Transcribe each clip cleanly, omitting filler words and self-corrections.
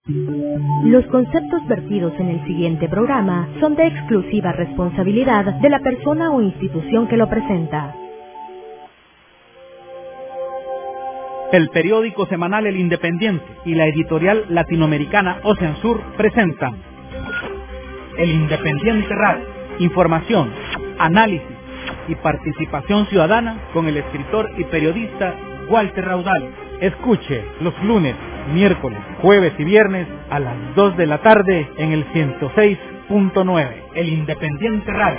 Los conceptos vertidos en el siguiente programa son de exclusiva responsabilidad de la persona o institución que lo presenta. El periódico semanal El Independiente y la editorial latinoamericana Ocean Sur presentan El Independiente Radio, información, análisis y participación ciudadana con el escritor y periodista Walter Raudales. Escuche los lunes, miércoles, jueves y viernes a las 2 de la tarde en el 106.9, El Independiente Radio.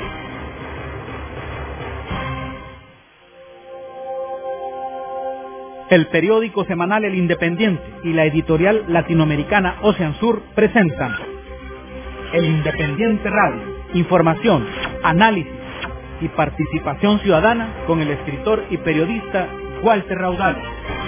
El periódico semanal El Independiente y la editorial latinoamericana Ocean Sur presentan El Independiente Radio, información, análisis y participación ciudadana con el escritor y periodista Walter Raudales.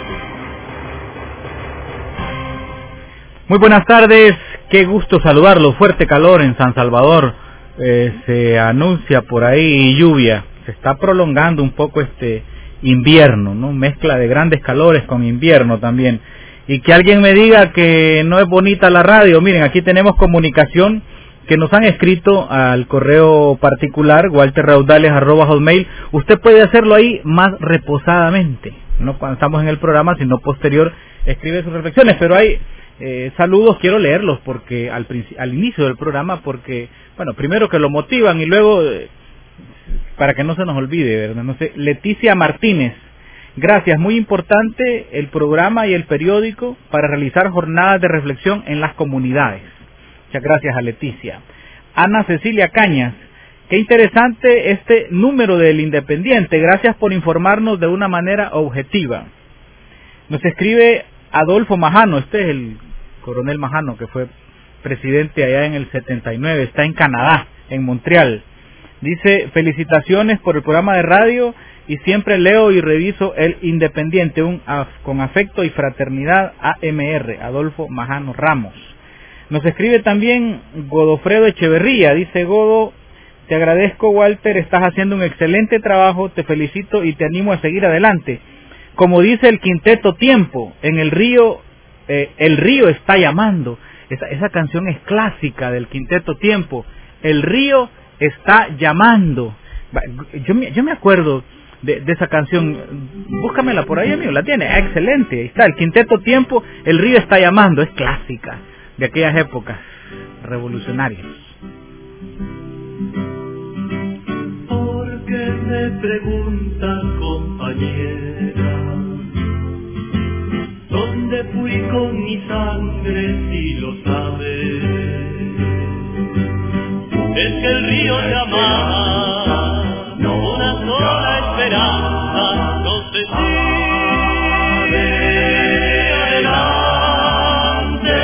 Muy buenas tardes, qué gusto saludarlo. Fuerte calor en San Salvador, se anuncia por ahí lluvia, se está prolongando un poco este invierno, ¿no? Mezcla de grandes calores con invierno también. Y que alguien me diga que no es bonita la radio. Miren, aquí tenemos comunicación que nos han escrito al correo particular walterraudales@hotmail. Usted puede hacerlo ahí más reposadamente, no cuando estamos en el programa, sino posterior escribe sus reflexiones, pero hay saludos, quiero leerlos porque al inicio del programa, porque, bueno, primero que lo motivan y luego para que no se nos olvide, ¿verdad? No sé, Leticia Martínez, gracias, muy importante el programa y el periódico para realizar jornadas de reflexión en las comunidades. Muchas gracias a Leticia. Ana Cecilia Cañas, qué interesante este número del Independiente, gracias por informarnos de una manera objetiva. Nos escribe Adolfo Majano, este es el coronel Majano que fue presidente allá en el 79, está en Canadá, en Montreal. Dice, felicitaciones por el programa de radio y siempre leo y reviso El Independiente, con afecto y fraternidad, AMR, Adolfo Majano Ramos. Nos escribe también Godofredo Echeverría, dice, Godo, te agradezco, Walter, estás haciendo un excelente trabajo, te felicito y te animo a seguir adelante. Como dice el Quinteto Tiempo, en el río está llamando. Esa canción es clásica del Quinteto Tiempo. El río está llamando. Yo me acuerdo de esa canción. Búscamela por ahí, amigo. La tiene. Excelente. Ahí está. El Quinteto Tiempo, el río está llamando. Es clásica de aquellas épocas revolucionarias. ¿Por qué me preguntas, compañera? ¿Dónde fui con mi sangre, si lo sabes? Es que el río llama, no una sola esperanza, no sé si adelante,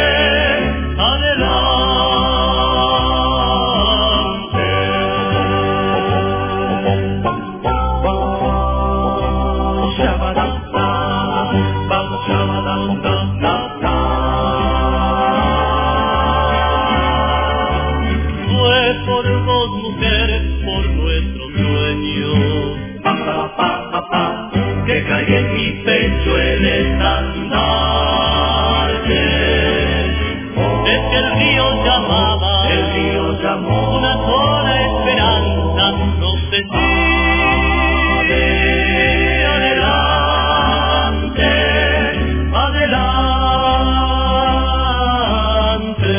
que cae en mi pecho el estandarte. Es que el río llamaba, una sola esperanza, no sé si adelante.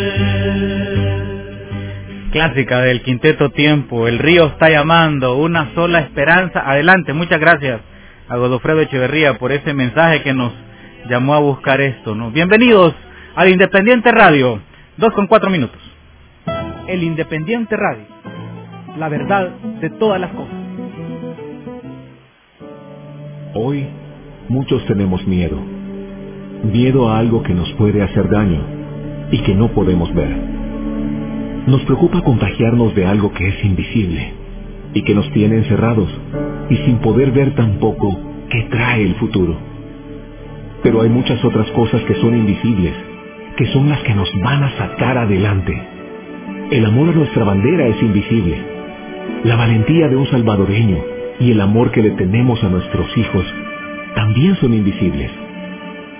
Clásica del Quinteto Tiempo, el río está llamando, una sola esperanza, adelante. Muchas gracias a Godofredo Echeverría por ese mensaje que nos llamó a buscar esto, ¿no? Bienvenidos al Independiente Radio, 2:04. El Independiente Radio, la verdad de todas las cosas. Hoy muchos tenemos miedo a algo que nos puede hacer daño y que no podemos ver. Nos preocupa contagiarnos de algo que es invisible y que nos tiene encerrados y sin poder ver tampoco qué trae el futuro. Pero hay muchas otras cosas que son invisibles, que son las que nos van a sacar adelante. El amor a nuestra bandera es invisible. La valentía de un salvadoreño y el amor que le tenemos a nuestros hijos también son invisibles.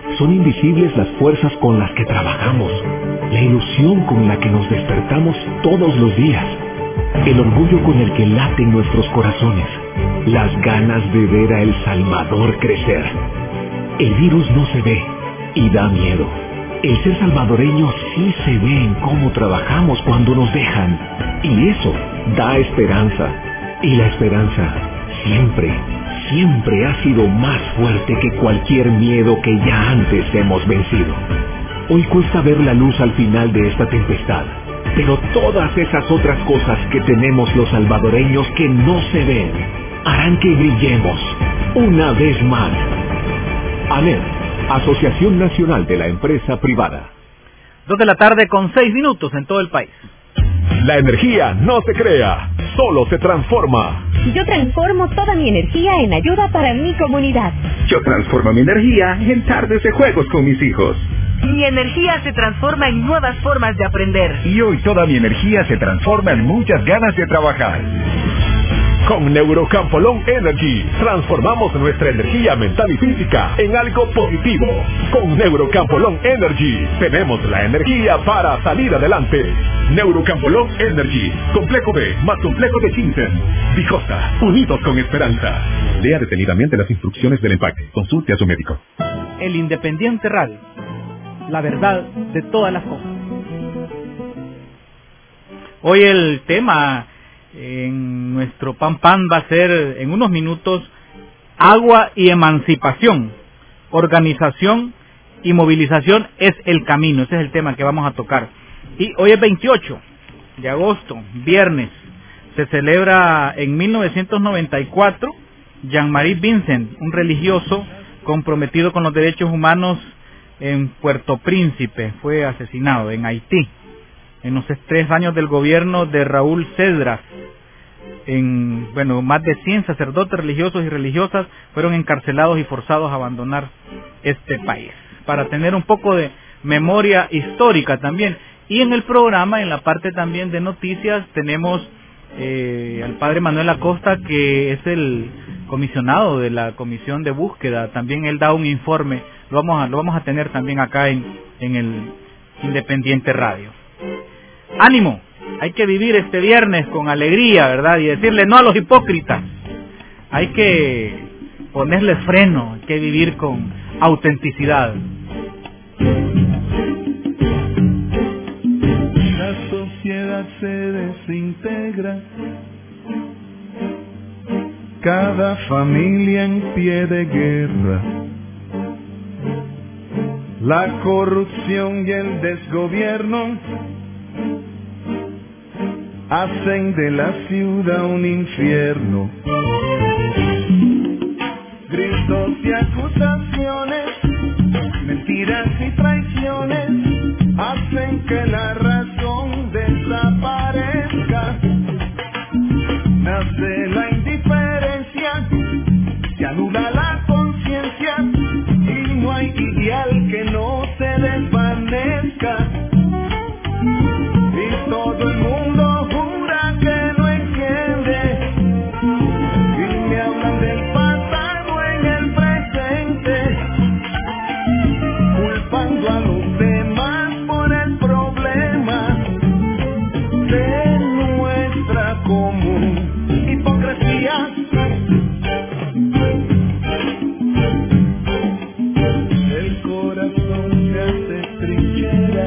Son invisibles las fuerzas con las que trabajamos, la ilusión con la que nos despertamos todos los días, el orgullo con el que laten nuestros corazones, las ganas de ver a El Salvador crecer. El virus no se ve y da miedo. El ser salvadoreño sí se ve en cómo trabajamos cuando nos dejan. Y eso da esperanza. Y la esperanza siempre ha sido más fuerte que cualquier miedo que ya antes hemos vencido. Hoy cuesta ver la luz al final de esta tempestad, pero todas esas otras cosas que tenemos los salvadoreños que no se ven, harán que brillemos una vez más. ANEP, Asociación Nacional de la Empresa Privada. 2 de la tarde con 6 minutos en todo el país. La energía no se crea, solo se transforma. Yo transformo toda mi energía en ayuda para mi comunidad. Yo transformo mi energía en tardes de juegos con mis hijos. Mi energía se transforma en nuevas formas de aprender. Y hoy toda mi energía se transforma en muchas ganas de trabajar. Con Neurocampolón Energy, transformamos nuestra energía mental y física en algo positivo. Con Neurocampolón Energy, tenemos la energía para salir adelante. Neurocampolón Energy, complejo B más complejo de ginseng. Vijosa, unidos con esperanza. Lea detenidamente las instrucciones del empaque. Consulte a su médico. El Independiente Radio, la verdad de todas las cosas. Hoy el tema en nuestro pan va a ser en unos minutos agua y emancipación, organización y movilización es el camino. Ese es el tema que vamos a tocar. Y hoy es 28 de agosto, viernes, se celebra en 1994 Jean-Marie Vincent, un religioso comprometido con los derechos humanos en Puerto Príncipe, fue asesinado en Haití. En los 3 años del gobierno de Raúl Cedras, más de 100 sacerdotes religiosos y religiosas fueron encarcelados y forzados a abandonar este país. Para tener un poco de memoria histórica también. Y en el programa, en la parte también de noticias, tenemos al padre Manuel Acosta, que es el comisionado de la Comisión de Búsqueda. También él da un informe, lo vamos a tener también acá en el Independiente Radio. ¡Ánimo! Hay que vivir este viernes con alegría, ¿verdad? Y decirle no a los hipócritas. Hay que ponerle freno, hay que vivir con autenticidad. La sociedad se desintegra, cada familia en pie de guerra. La corrupción y el desgobierno hacen de la ciudad un infierno. Gritos y acusaciones, mentiras y traiciones hacen que la razón desaparezca. Nace la indiferencia, se anula la conciencia y no hay ideal que no se desvanezca. Y todo el mundo jura que no entiende y me hablan del pasado en el presente, culpando a los demás por el problema de nuestra común hipocresía. El corazón se hace trinchera,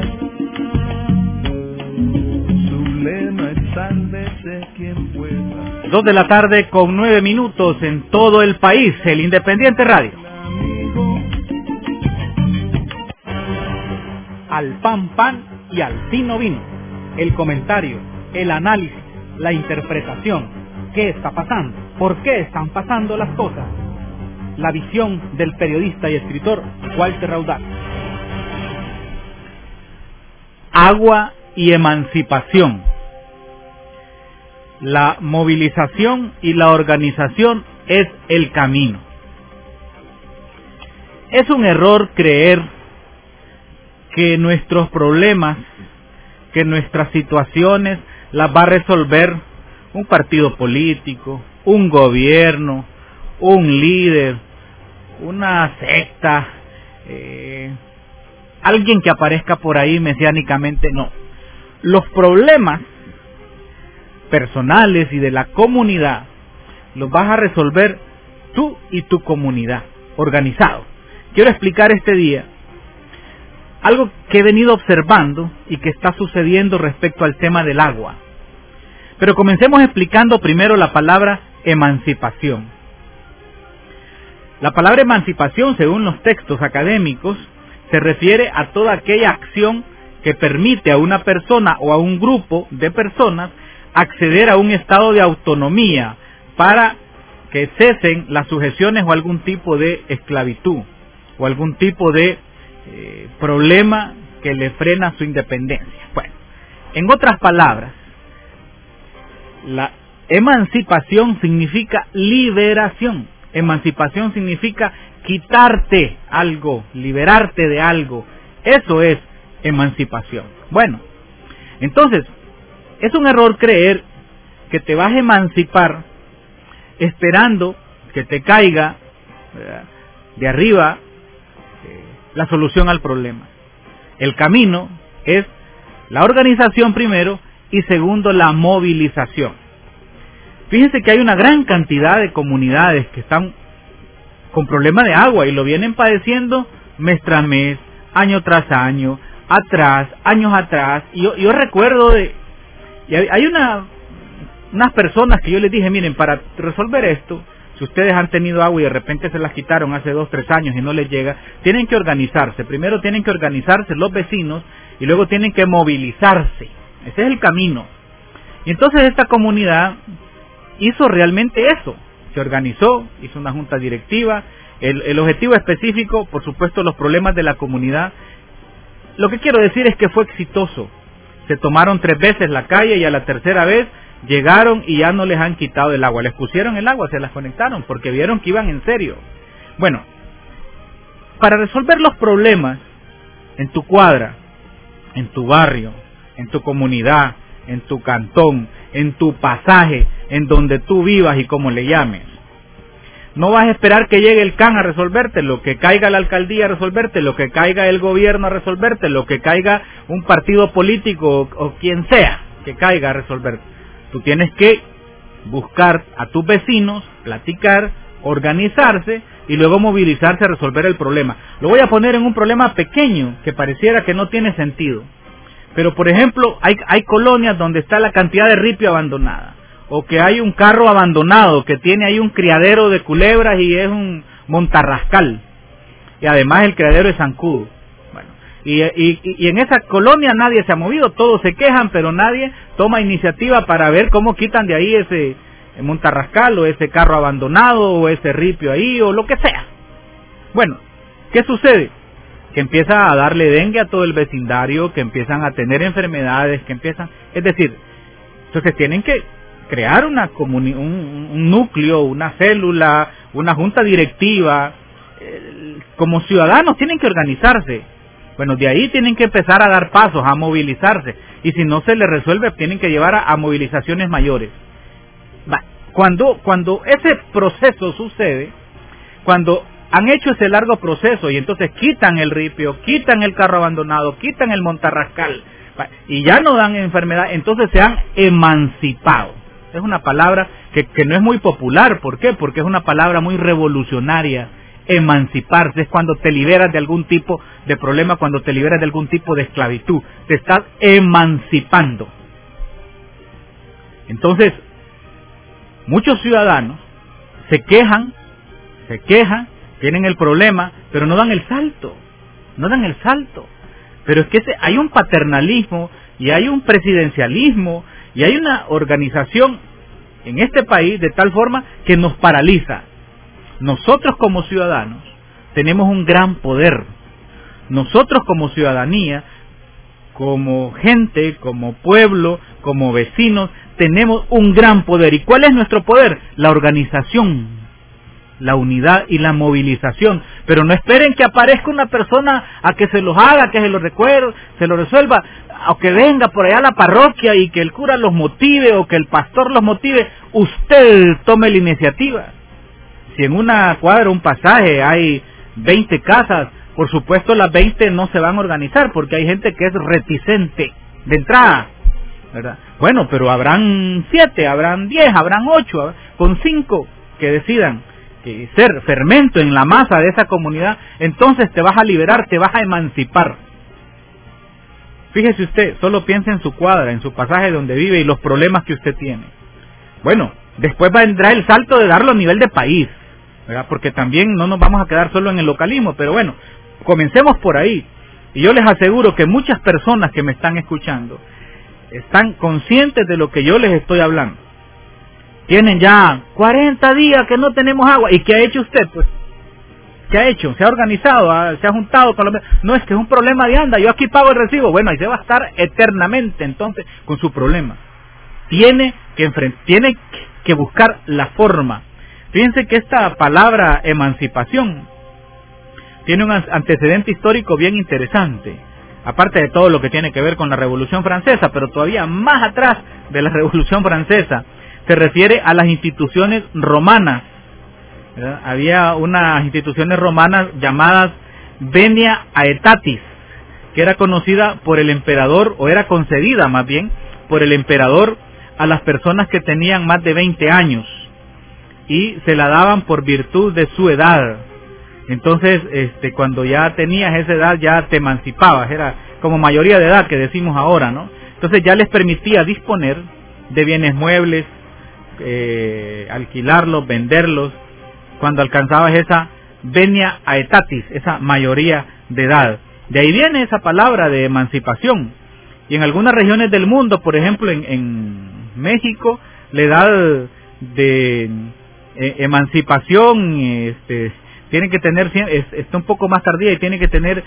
su lema es sálvese quien pueda. 2 de la tarde con 9 minutos en todo el país, el Independiente Radio. Al pan y al vino vino. El comentario, el análisis, la interpretación. ¿Qué está pasando? ¿Por qué están pasando las cosas? La visión del periodista y escritor Walter Raudal. Agua y emancipación. La movilización y la organización es el camino. Es un error creer que nuestros problemas, que nuestras situaciones las va a resolver un partido político, un gobierno, un líder, una secta, alguien que aparezca por ahí mesiánicamente, no. Los problemas personales y de la comunidad los vas a resolver tú y tu comunidad, organizado. Quiero explicar este día algo que he venido observando y que está sucediendo respecto al tema del agua. Pero comencemos explicando primero la palabra emancipación. La palabra emancipación, según los textos académicos, se refiere a toda aquella acción que permite a una persona o a un grupo de personas acceder a un estado de autonomía para que cesen las sujeciones o algún tipo de esclavitud o algún tipo de problema que le frena su independencia. Bueno, en otras palabras, la emancipación significa liberación. Emancipación significa quitarte algo, liberarte de algo. Eso es emancipación. Bueno, entonces, es un error creer que te vas a emancipar esperando que te caiga de arriba la solución al problema. El camino es la organización primero y segundo la movilización. Fíjense que hay una gran cantidad de comunidades que están con problemas de agua y lo vienen padeciendo mes tras mes, año tras año, años atrás. Y yo recuerdo hay unas personas que yo les dije, miren, para resolver esto, si ustedes han tenido agua y de repente se las quitaron hace 2, 3 años y no les llega, tienen que organizarse. Primero tienen que organizarse los vecinos y luego tienen que movilizarse. Ese es el camino. Y entonces esta comunidad hizo realmente eso. Se organizó, hizo una junta directiva. El objetivo específico, por supuesto, los problemas de la comunidad. Lo que quiero decir es que fue exitoso. Se tomaron 3 veces la calle y a la tercera vez llegaron y ya no les han quitado el agua. Les pusieron el agua, se las conectaron porque vieron que iban en serio. Bueno, para resolver los problemas en tu cuadra, en tu barrio, en tu comunidad, en tu cantón, en tu pasaje, en donde tú vivas y como le llames, no vas a esperar que llegue el CAN a resolverte, lo que caiga la alcaldía a resolverte, lo que caiga el gobierno a resolverte, lo que caiga un partido político o quien sea que caiga a resolverte. Tú tienes que buscar a tus vecinos, platicar, organizarse y luego movilizarse a resolver el problema. Lo voy a poner en un problema pequeño que pareciera que no tiene sentido. Pero, por ejemplo, hay colonias donde está la cantidad de ripio abandonada, o que hay un carro abandonado que tiene ahí un criadero de culebras y es un montarrascal, y además el criadero es zancudo. Bueno, y en esa colonia nadie se ha movido, todos se quejan, pero nadie toma iniciativa para ver cómo quitan de ahí ese montarrascal, o ese carro abandonado, o ese ripio ahí, o lo que sea. Bueno, ¿qué sucede? Que empieza a darle dengue a todo el vecindario, que empiezan a tener enfermedades, es decir, entonces tienen que crear un núcleo, una célula, una junta directiva. Como ciudadanos tienen que organizarse. Bueno, de ahí tienen que empezar a dar pasos, a movilizarse, y si no se les resuelve tienen que llevar a movilizaciones mayores. Cuando ese proceso sucede, cuando han hecho ese largo proceso y entonces quitan el ripio, quitan el carro abandonado, quitan el montarrascal y ya no dan enfermedad, entonces se han emancipado. Es una palabra que no es muy popular. ¿Por qué? Porque es una palabra muy revolucionaria. Emanciparse es cuando te liberas de algún tipo de problema, cuando te liberas de algún tipo de esclavitud. Te estás emancipando. Entonces, muchos ciudadanos se quejan, tienen el problema, pero no dan el salto. Pero es que hay un paternalismo y hay un presidencialismo y hay una organización en este país de tal forma que nos paraliza. Nosotros como ciudadanos tenemos un gran poder. Nosotros como ciudadanía, como gente, como pueblo, como vecinos, tenemos un gran poder. ¿Y cuál es nuestro poder? La organización, la unidad y la movilización. Pero no esperen que aparezca una persona a que se los haga, que se los recuerde, se lo resuelva, o que venga por allá a la parroquia y que el cura los motive o que el pastor los motive. Usted tome la iniciativa. Si en una cuadra, un pasaje, hay 20 casas, por supuesto las 20 no se van a organizar, porque hay gente que es reticente de entrada, ¿verdad? Bueno, pero habrán 7, habrán 10, habrán 8, con 5 que decidan ser fermento en la masa de esa comunidad, entonces te vas a liberar, te vas a emancipar. Fíjese usted, solo piensa en su cuadra, en su pasaje donde vive y los problemas que usted tiene. Bueno, después vendrá el salto de darlo a nivel de país, ¿verdad? Porque también no nos vamos a quedar solo en el localismo, pero bueno, comencemos por ahí. Y yo les aseguro que muchas personas que me están escuchando están conscientes de lo que yo les estoy hablando. Tienen ya 40 días que no tenemos agua. ¿Y qué ha hecho usted? Pues, ¿qué ha hecho? ¿Se ha organizado? ¿Se ha juntado? No, es que es un problema de anda, yo aquí pago el recibo. Bueno, ahí se va a estar eternamente entonces con su problema. Tiene que buscar la forma. Fíjense que esta palabra emancipación tiene un antecedente histórico bien interesante, aparte de todo lo que tiene que ver con la Revolución Francesa, pero todavía más atrás de la Revolución Francesa, se refiere a las instituciones romanas, ¿verdad? Había unas instituciones romanas llamadas Venia Aetatis, que era conocida por el emperador, o era concedida más bien, por el emperador a las personas que tenían más de 20 años, y se la daban por virtud de su edad. Entonces, cuando ya tenías esa edad, ya te emancipabas, era como mayoría de edad que decimos ahora, ¿no? Entonces ya les permitía disponer de bienes muebles, alquilarlos, venderlos, cuando alcanzabas esa venia aetatis, esa mayoría de edad. De ahí viene esa palabra de emancipación. Y en algunas regiones del mundo, por ejemplo en México, la edad de emancipación tiene que tener, está un poco más tardía y tiene que tener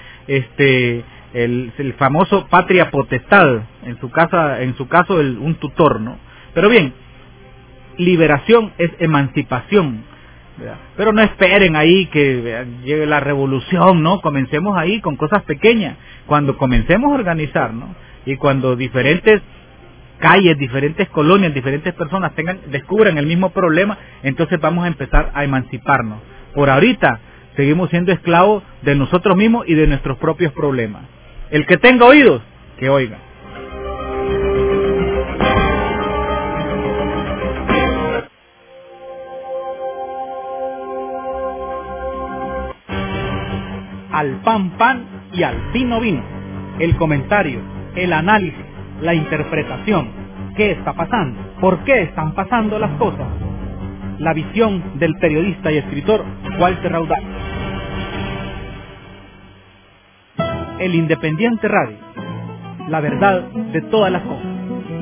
el famoso patria potestad, en su caso un tutor, ¿no? Pero bien, liberación es emancipación, ¿verdad? Pero no esperen ahí que llegue la revolución, ¿no? Comencemos ahí con cosas pequeñas. Cuando comencemos a organizar, ¿no? Y cuando diferentes calles, diferentes colonias, diferentes personas descubran el mismo problema, entonces vamos a empezar a emanciparnos. Por ahorita seguimos siendo esclavos de nosotros mismos y de nuestros propios problemas. El que tenga oídos, que oiga. Al pan pan y al vino vino. El comentario, el análisis, la interpretación. ¿Qué está pasando? ¿Por qué están pasando las cosas? La visión del periodista y escritor Walter Raudal. El Independiente Radio. La verdad de todas las cosas.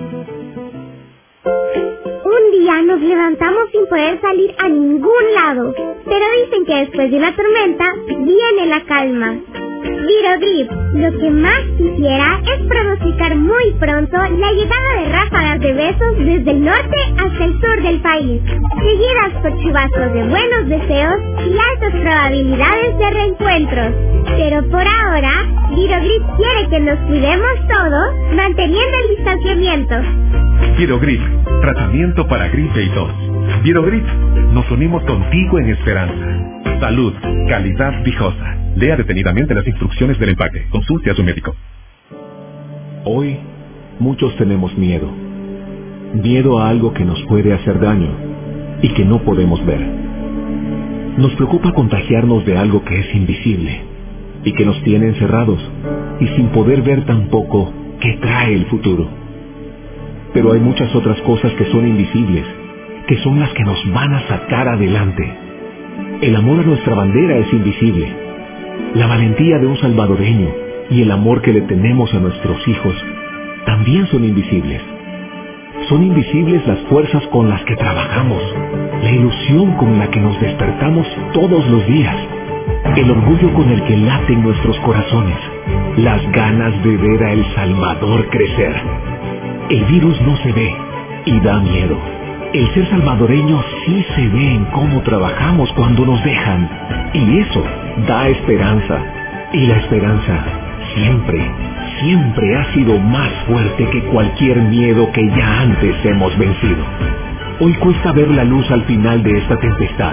Un día nos levantamos sin poder salir a ningún lado, pero dicen que después de una tormenta viene la calma. Virogrip, lo que más quisiera es pronosticar muy pronto la llegada de ráfagas de besos desde el norte hasta el sur del país, seguidas por chubascos de buenos deseos y altas probabilidades de reencuentros. Pero por ahora, Virogrip quiere que nos cuidemos todos, manteniendo el distanciamiento. Virogrip, tratamiento para gripe y tos. Virogrip, nos unimos contigo en esperanza. Salud, calidad Vijosa. Lea detenidamente las instrucciones del empaque. Consulte a su médico. Hoy, muchos tenemos miedo. Miedo a algo que nos puede hacer daño y que no podemos ver. Nos preocupa contagiarnos de algo que es invisible y que nos tiene encerrados y sin poder ver tampoco qué trae el futuro. Pero hay muchas otras cosas que son invisibles, que son las que nos van a sacar adelante. El amor a nuestra bandera es invisible. La valentía de un salvadoreño y el amor que le tenemos a nuestros hijos también son invisibles. Son invisibles las fuerzas con las que trabajamos, la ilusión con la que nos despertamos todos los días, el orgullo con el que laten nuestros corazones, las ganas de ver a El Salvador crecer. El virus no se ve y da miedo. El ser salvadoreño sí se ve en cómo trabajamos cuando nos dejan, y eso da esperanza. Y la esperanza siempre ha sido más fuerte que cualquier miedo que ya antes hemos vencido. Hoy cuesta ver la luz al final de esta tempestad,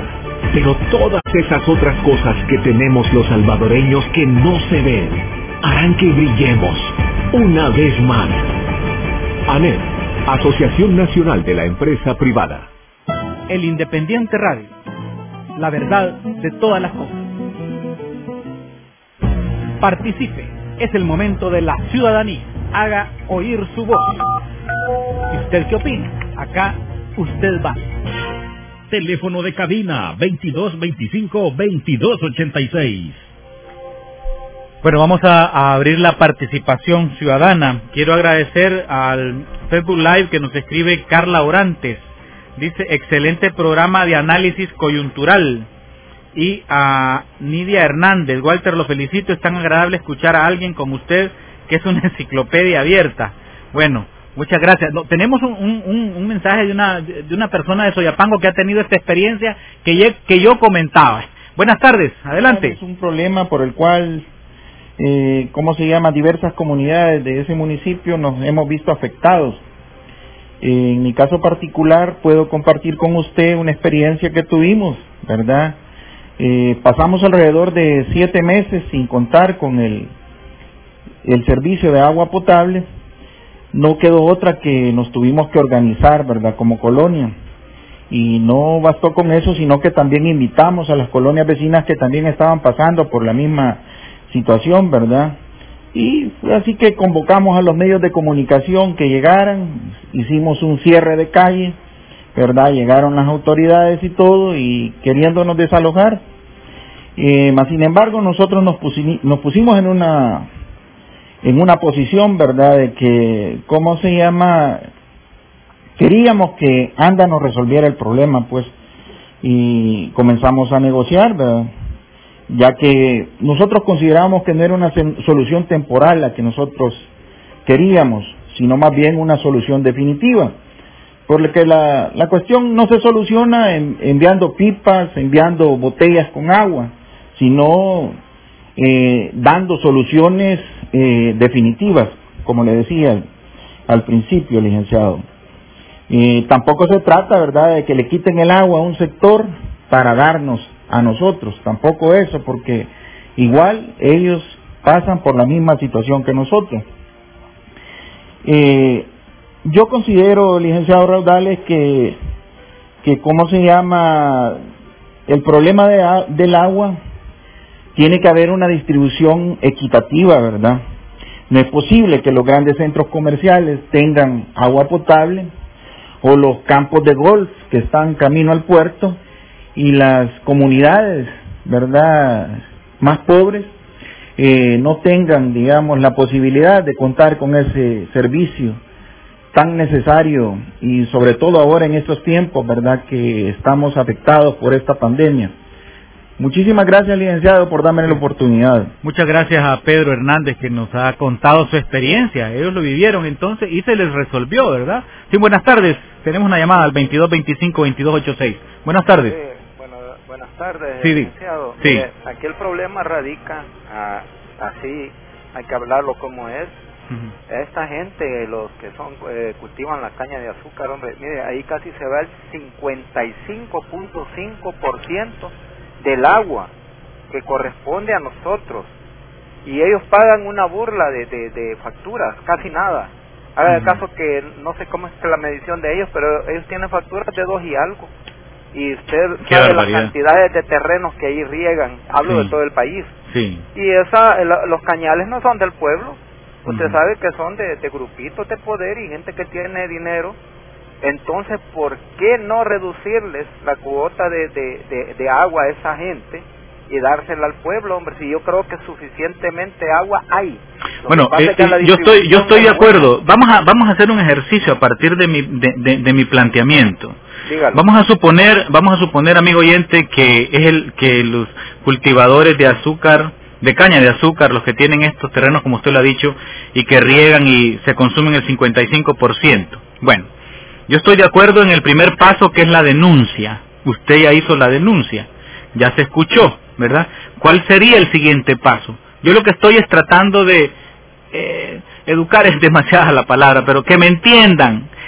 Pero todas esas otras cosas que tenemos los salvadoreños que no se ven, harán que brillemos una vez más. ANEP, Asociación Nacional de la Empresa Privada. El Independiente Radio, la verdad de todas las cosas. Participe, es el momento de la ciudadanía. Haga oír su voz. ¿Y usted qué opina? Acá usted va. Teléfono de cabina 2225-2286. Bueno, vamos a abrir la participación ciudadana. Quiero agradecer al Facebook Live que nos escribe Carla Orantes. Dice, excelente programa de análisis coyuntural. Y a Nidia Hernández, Walter, lo felicito, es tan agradable escuchar a alguien como usted, que es una enciclopedia abierta. Bueno, muchas gracias. No, tenemos un mensaje de una persona de Soyapango que ha tenido esta experiencia que yo comentaba. Buenas tardes, adelante. Es un problema por el cual, diversas comunidades de ese municipio nos hemos visto afectados. En mi caso particular, puedo compartir con usted una experiencia que tuvimos, ¿verdad? Pasamos alrededor de 7 meses sin contar con el servicio de agua potable. No quedó otra que nos tuvimos que organizar, ¿verdad?, como colonia. Y no bastó con eso, sino que también invitamos a las colonias vecinas que también estaban pasando por la misma situación, ¿verdad? Y así que convocamos a los medios de comunicación que llegaran, hicimos un cierre de calle, ¿verdad? Llegaron las autoridades y todo, y queriéndonos desalojar. Mas sin embargo, nosotros nos pusimos en una posición, ¿verdad?, de que, queríamos que ANDA nos resolviera el problema, pues, y comenzamos a negociar, ¿verdad?, ya que nosotros considerábamos que no era una solución temporal la que nosotros queríamos, sino más bien una solución definitiva, porque la cuestión no se soluciona enviando pipas, enviando botellas con agua, sino dando soluciones definitivas, como le decía al principio, licenciado. Tampoco se trata, ¿verdad?, de que le quiten el agua a un sector para darnos a nosotros, tampoco eso, porque igual ellos pasan por la misma situación que nosotros. Yo considero, licenciado Raudales, que el problema del agua tiene que haber una distribución equitativa, ¿verdad? No es posible que los grandes centros comerciales tengan agua potable, o los campos de golf que están camino al puerto, y las comunidades, ¿verdad?, más pobres no tengan, digamos, la posibilidad de contar con ese servicio tan necesario, y sobre todo ahora en estos tiempos, ¿verdad?, que estamos afectados por esta pandemia. Muchísimas gracias, licenciado, por darme la oportunidad. Muchas gracias a Pedro Hernández, que nos ha contado su experiencia. Ellos lo vivieron entonces y se les resolvió, ¿verdad? Sí, buenas tardes. Tenemos una llamada al 2225-2286. Buenas tardes. Sí, buenas tardes, sí, licenciado. Sí. Aquí el problema radica, así hay que hablarlo como es. Esta gente, los que cultivan la caña de azúcar, hombre, mire, ahí casi se va el 55.5% del agua que corresponde a nosotros, y ellos pagan una burla de facturas, casi nada. Haga el caso que no sé cómo es la medición de ellos, pero ellos tienen facturas de 2 y algo, y usted sabe las cantidades de terrenos que ahí riegan, hablo de todo el país, y los cañales no son del pueblo, usted sabe que son de grupitos de poder y gente que tiene dinero. Entonces, ¿por qué no reducirles la cuota de agua a esa gente y dársela al pueblo, hombre? Si yo creo que suficientemente agua hay. Bueno, yo estoy de acuerdo. Vamos a hacer un ejercicio a partir de mi planteamiento. Dígalo. Vamos a suponer, amigo oyente, que los cultivadores de azúcar, de caña de azúcar, los que tienen estos terrenos, como usted lo ha dicho, y que riegan y se consumen el 55%. Bueno, yo estoy de acuerdo en el primer paso, que es la denuncia. Usted ya hizo la denuncia, ya se escuchó, ¿verdad? ¿Cuál sería el siguiente paso? Yo lo que estoy es tratando de educar, es demasiada la palabra, pero que me entiendan,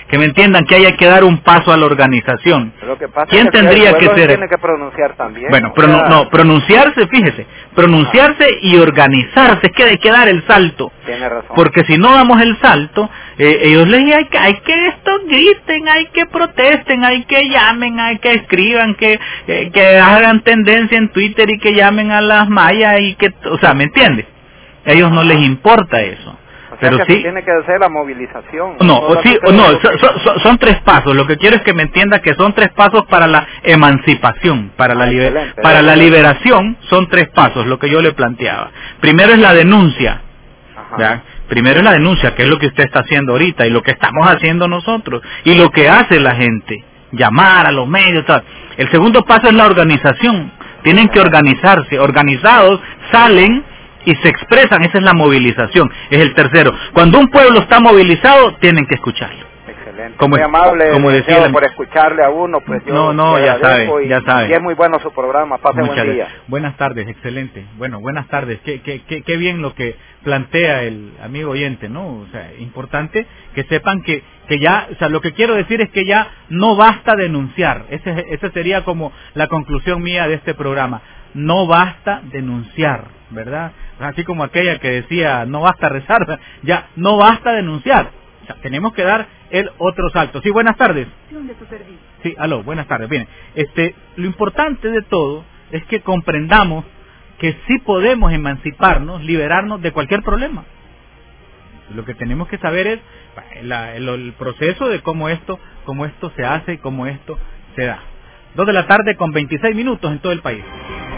que me entiendan que hay que dar un paso a la organización. Lo que pasa ¿Quién es que tendría el que pueblo ser? tiene que pronunciar también. Bueno, o sea, pronunciarse, fíjese, pronunciarse y organizarse, es que hay que dar el salto. Tiene razón. Porque si no damos el salto, ellos les dicen, hay que esto griten, hay que protesten, hay que llamen, hay que escriban, que hagan tendencia en Twitter y que llamen a las mayas y que, o sea, ¿me entiende? A ellos no les importa eso. O sea, Pero que sí tiene que hacer la movilización. Son 3 pasos. Lo que quiero es que me entienda que son 3 pasos para la emancipación, para la liberación. Son 3 pasos, lo que yo le planteaba. Primero es la denuncia. ¿Ya? Primero es la denuncia, que es lo que usted está haciendo ahorita y lo que estamos haciendo nosotros y lo que hace la gente, llamar a los medios, tal. El segundo paso es la organización. Tienen que organizarse, organizados salen y se expresan, esa es la movilización. Es el tercero. Cuando un pueblo está movilizado, tienen que escucharlo. Excelente. Como, muy amable, como decía por escucharle a uno, pues yo ya sabe. Y es muy bueno su programa. Pase buen día. Buenas tardes, excelente. Bueno, buenas tardes. Qué bien lo que plantea el amigo oyente, ¿no? O sea, importante que sepan que ya, o sea, lo que quiero decir es que ya no basta denunciar. Esa sería como la conclusión mía de este programa. No basta denunciar, ¿verdad? Así como aquella que decía, no basta rezar, ya, no basta denunciar. O sea, tenemos que dar el otro salto. Sí, buenas tardes. Sí, aló, buenas tardes. Bien, lo importante de todo es que comprendamos que sí podemos emanciparnos, liberarnos de cualquier problema. Lo que tenemos que saber es el proceso de cómo esto se hace y cómo esto se da. 2 de la tarde con 26 minutos en todo el país.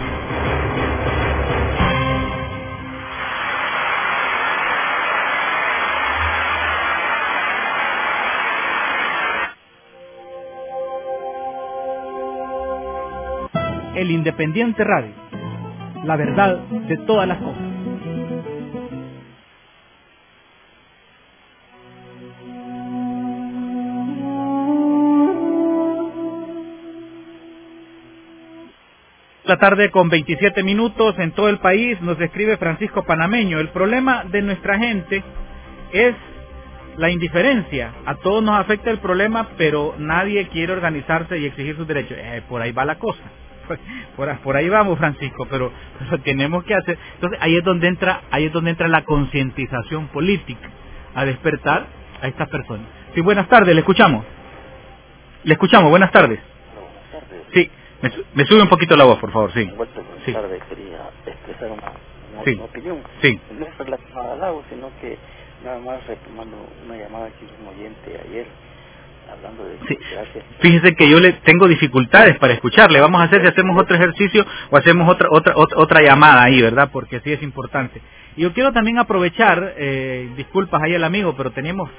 El Independiente Radio, la verdad de todas las cosas. La tarde con 27 minutos en todo el país, nos escribe Francisco Panameño. El problema de nuestra gente es la indiferencia. A todos nos afecta el problema, pero nadie quiere organizarse y exigir sus derechos. Por ahí va la cosa. Por ahí vamos, Francisco, pero tenemos que hacer. Entonces ahí es donde entra la concientización política, a despertar a estas personas. Sí, buenas tardes, le escuchamos, buenas tardes. Buenas tardes. Sí, me sube un poquito la voz, por favor, sí. Buenas tardes, quería expresar una opinión. Sí. No es relacionada al lago, sino que nada más retomando una llamada que hizo un oyente ayer, hablando de sí. Fíjese que yo le tengo dificultades para escucharle. Vamos a hacer si hacemos otro ejercicio o hacemos otra llamada ahí, ¿verdad? Porque sí es importante. Y yo quiero también aprovechar, disculpas ahí al amigo, pero teníamos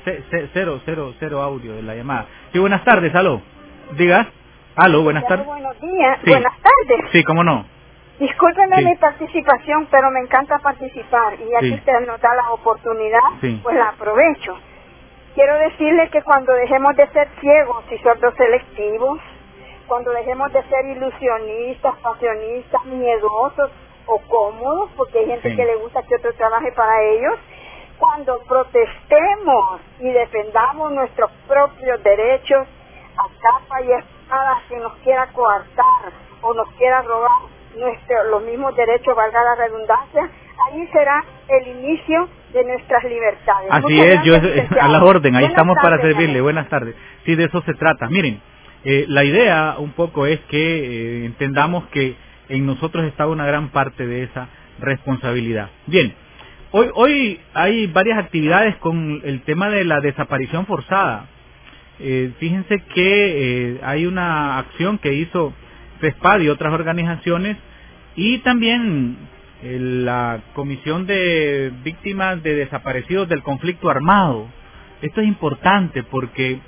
cero audio de la llamada. Sí, buenas tardes, aló. Diga. Aló, buenas tardes. Buenos días, sí. Buenas tardes. Sí, cómo no. Discúlpenme sí. mi participación, pero me encanta participar y ya sí. que usted nos da la oportunidad, sí. pues la aprovecho. Quiero decirle que cuando dejemos de ser ciegos y sordos selectivos, cuando dejemos de ser ilusionistas, pasionistas, miedosos o cómodos, porque hay gente sí. que le gusta que otro trabaje para ellos, cuando protestemos y defendamos nuestros propios derechos a capa y espada, que nos quiera coartar o nos quiera robar los mismos derechos, valga la redundancia, ahí será el inicio de nuestras libertades. Así Muchas es, gracias, a la orden, ahí buenas estamos tardes, para servirle. Buenas tardes. Sí, de eso se trata. Miren, la idea un poco es que entendamos que en nosotros está una gran parte de esa responsabilidad. Bien, hoy hay varias actividades con el tema de la desaparición forzada. Fíjense que hay una acción que hizo FESPAD y otras organizaciones, y también la Comisión de Víctimas de Desaparecidos del Conflicto Armado. Esto es importante porque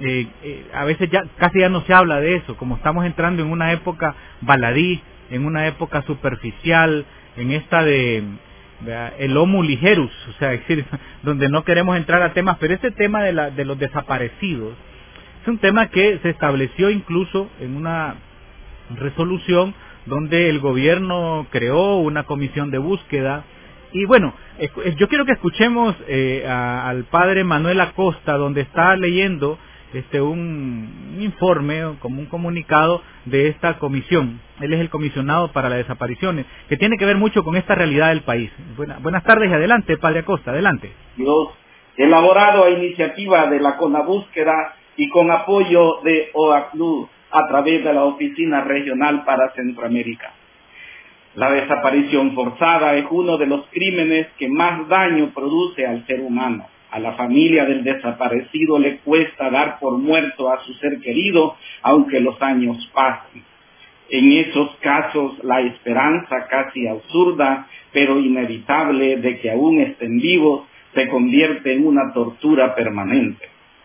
a veces casi ya no se habla de eso, como estamos entrando en una época baladí, en una época superficial, en esta de el homo ligerus, o sea, es decir, donde no queremos entrar a temas, pero este tema de los desaparecidos es un tema que se estableció incluso en una resolución donde el gobierno creó una comisión de búsqueda. Y bueno, yo quiero que escuchemos al padre Manuel Acosta, donde está leyendo un informe, como un comunicado de esta comisión. Él es el comisionado para las desapariciones, que tiene que ver mucho con esta realidad del país. Buenas tardes y adelante, Padre Acosta, adelante. Elaborado a iniciativa de la CONABúsqueda y con apoyo de OACNUR a través de la Oficina Regional para Centroamérica. La desaparición forzada es uno de los crímenes que más daño produce al ser humano. A la familia del desaparecido le cuesta dar por muerto a su ser querido, aunque los años pasen. En esos casos, la esperanza casi absurda, pero inevitable de que aún estén vivos, se convierte en una tortura permanente.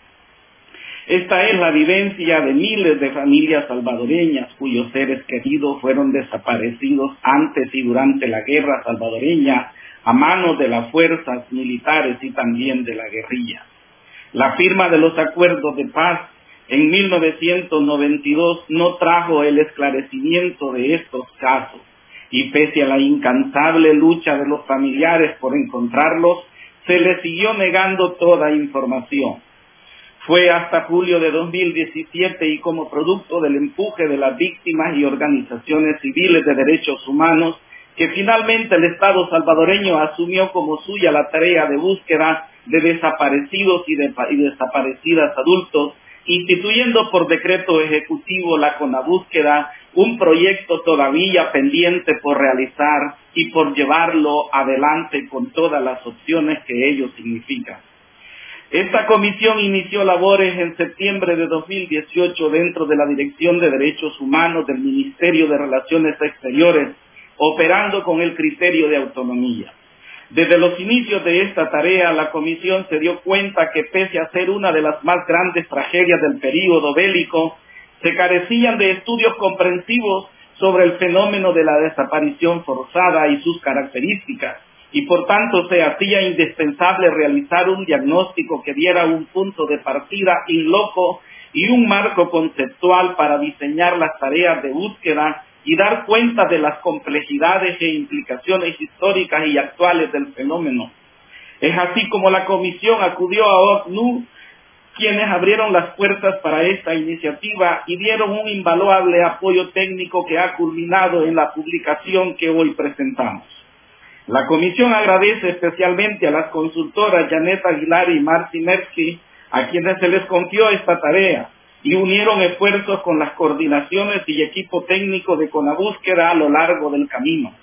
Esta es la vivencia de miles de familias salvadoreñas cuyos seres queridos fueron desaparecidos antes y durante la guerra salvadoreña a manos de las fuerzas militares y también de la guerrilla. La firma de los acuerdos de paz en 1992 no trajo el esclarecimiento de estos casos y pese a la incansable lucha de los familiares por encontrarlos, se les siguió negando toda información. Fue hasta julio de 2017 y como producto del empuje de las víctimas y organizaciones civiles de derechos humanos que finalmente el Estado salvadoreño asumió como suya la tarea de búsqueda de desaparecidos y desaparecidas adultos, instituyendo por decreto ejecutivo la CONABúsqueda, un proyecto todavía pendiente por realizar y por llevarlo adelante con todas las opciones que ello significa. Esta comisión inició labores en septiembre de 2018 dentro de la Dirección de Derechos Humanos del Ministerio de Relaciones Exteriores, operando con el criterio de autonomía. Desde los inicios de esta tarea, la comisión se dio cuenta que pese a ser una de las más grandes tragedias del período bélico, se carecían de estudios comprensivos sobre el fenómeno de la desaparición forzada y sus características, y por tanto se hacía indispensable realizar un diagnóstico que diera un punto de partida in loco y un marco conceptual para diseñar las tareas de búsqueda y dar cuenta de las complejidades e implicaciones históricas y actuales del fenómeno. Es así como la comisión acudió a OACNUR, quienes abrieron las puertas para esta iniciativa y dieron un invaluable apoyo técnico que ha culminado en la publicación que hoy presentamos. La comisión agradece especialmente a las consultoras Janet Aguilar y Marcy Nevsky, a quienes se les confió esta tarea, y unieron esfuerzos con las coordinaciones y equipo técnico de CONABúsqueda a lo largo del camino.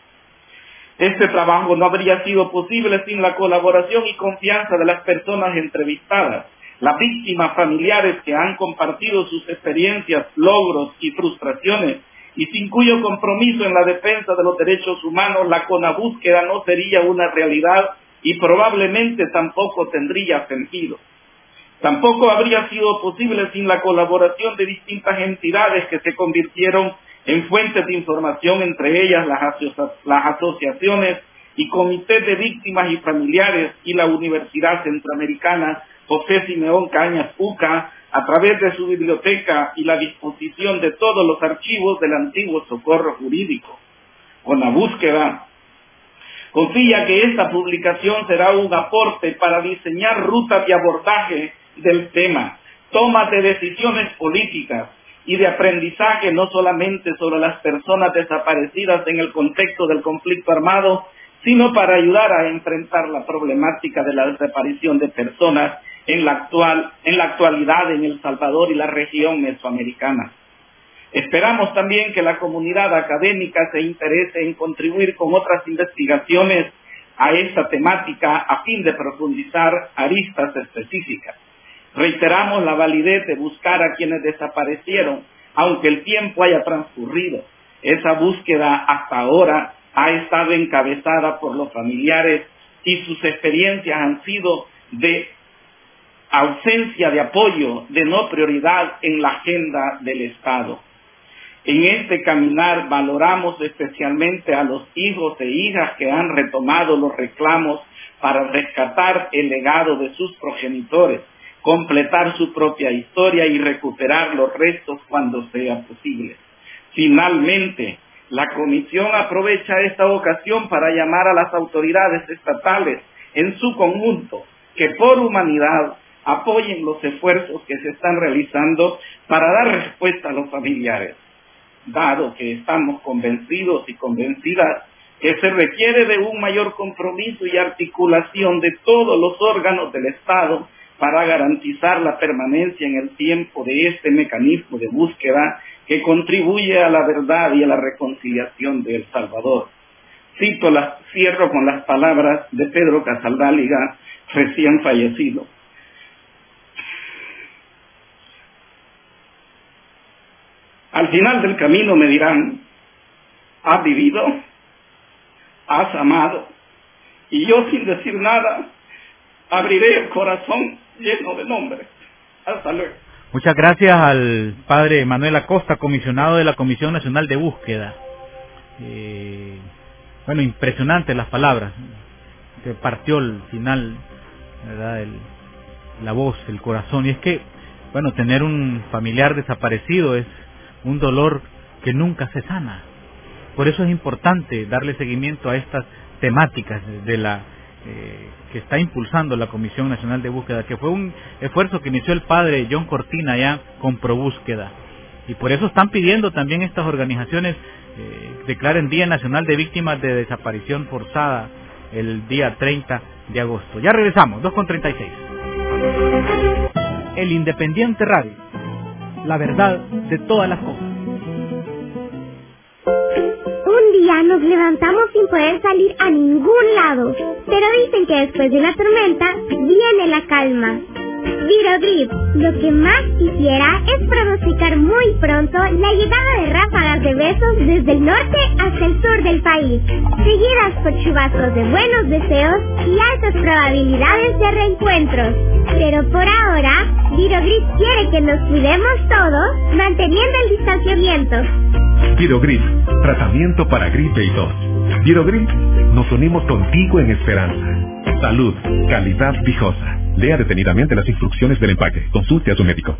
Este trabajo no habría sido posible sin la colaboración y confianza de las personas entrevistadas, las víctimas familiares que han compartido sus experiencias, logros y frustraciones, y sin cuyo compromiso en la defensa de los derechos humanos la CONABúsqueda no sería una realidad y probablemente tampoco tendría sentido. Tampoco habría sido posible sin la colaboración de distintas entidades que se convirtieron en fuentes de información, entre ellas las asociaciones y comités de víctimas y familiares y la Universidad Centroamericana José Simeón Cañas UCA, a través de su biblioteca y la disposición de todos los archivos del antiguo socorro jurídico. CONABúsqueda confía que esta publicación será un aporte para diseñar rutas de abordaje del tema, tomas de decisiones políticas y de aprendizaje no solamente sobre las personas desaparecidas en el contexto del conflicto armado, sino para ayudar a enfrentar la problemática de la desaparición de personas en la actualidad en El Salvador y la región mesoamericana. Esperamos también que la comunidad académica se interese en contribuir con otras investigaciones a esta temática a fin de profundizar aristas específicas. Reiteramos la validez de buscar a quienes desaparecieron, aunque el tiempo haya transcurrido. Esa búsqueda hasta ahora ha estado encabezada por los familiares y sus experiencias han sido de ausencia de apoyo, de no prioridad en la agenda del Estado. En este caminar valoramos especialmente a los hijos e hijas que han retomado los reclamos para rescatar el legado de sus progenitores, completar su propia historia y recuperar los restos cuando sea posible. Finalmente, la comisión aprovecha esta ocasión para llamar a las autoridades estatales en su conjunto que por humanidad apoyen los esfuerzos que se están realizando para dar respuesta a los familiares, dado que estamos convencidos y convencidas que se requiere de un mayor compromiso y articulación de todos los órganos del Estado para garantizar la permanencia en el tiempo de este mecanismo de búsqueda que contribuye a la verdad y a la reconciliación de El Salvador. Cierro con las palabras de Pedro Casaldáliga, recién fallecido. Al final del camino me dirán, ¿has vivido? ¿Has amado? Y yo, sin decir nada, abriré el corazón lleno de nombres. Hasta luego. Muchas gracias al padre Manuel Acosta, comisionado de la Comisión Nacional de Búsqueda. Bueno, impresionante las palabras. Se partió al final, ¿verdad? La voz, el corazón. Y es que, bueno, tener un familiar desaparecido es un dolor que nunca se sana. Por eso es importante darle seguimiento a estas temáticas de la que está impulsando la Comisión Nacional de Búsqueda, que fue un esfuerzo que inició el padre John Cortina ya con ProBúsqueda. Y por eso están pidiendo también estas organizaciones declaren Día Nacional de Víctimas de Desaparición Forzada el día 30 de agosto. Ya regresamos, 2:36. El Independiente Radio, la verdad de todas las cosas. Un día nos levantamos sin poder salir a ningún lado, pero dicen que después de una tormenta viene la calma. Virogrip, lo que más quisiera es pronosticar muy pronto la llegada de ráfagas de besos desde el norte hasta el sur del país, seguidas por chubascos de buenos deseos y altas probabilidades de reencuentros. Pero por ahora, Virogrip quiere que nos cuidemos todos, manteniendo el distanciamiento. Virogrip, tratamiento para gripe y tos. Virogrip, nos unimos contigo en esperanza. Salud, calidad Vijosa. Lea detenidamente las instrucciones del empaque. Consulte a su médico.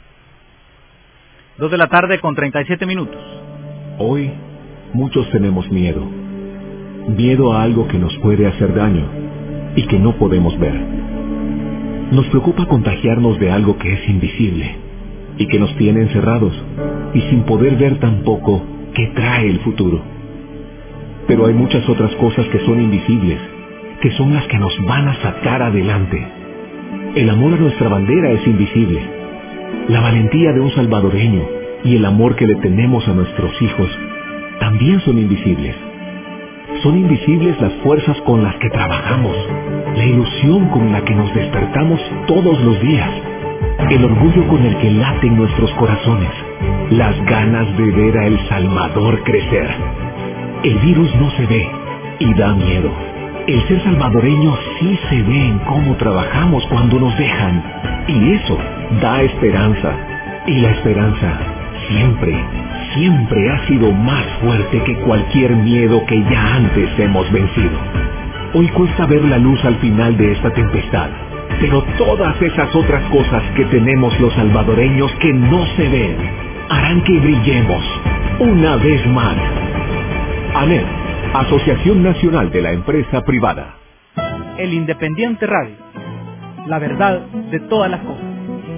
2:37 p.m. Hoy, muchos tenemos miedo. Miedo a algo que nos puede hacer daño y que no podemos ver. Nos preocupa contagiarnos de algo que es invisible y que nos tiene encerrados y sin poder ver tampoco qué trae el futuro. Pero hay muchas otras cosas que son invisibles, que son las que nos van a sacar adelante. El amor a nuestra bandera es invisible. La valentía de un salvadoreño y el amor que le tenemos a nuestros hijos también son invisibles. Son invisibles las fuerzas con las que trabajamos, la ilusión con la que nos despertamos todos los días, el orgullo con el que laten nuestros corazones, las ganas de ver a El Salvador crecer. El virus no se ve y da miedo. El ser salvadoreño sí se ve en cómo trabajamos cuando nos dejan. Y eso da esperanza. Y la esperanza siempre, siempre ha sido más fuerte que cualquier miedo que ya antes hemos vencido. Hoy cuesta ver la luz al final de esta tempestad. Pero todas esas otras cosas que tenemos los salvadoreños que no se ven, harán que brillemos una vez más. ANEP, Asociación Nacional de la Empresa Privada. El Independiente Radio, la verdad de todas las cosas.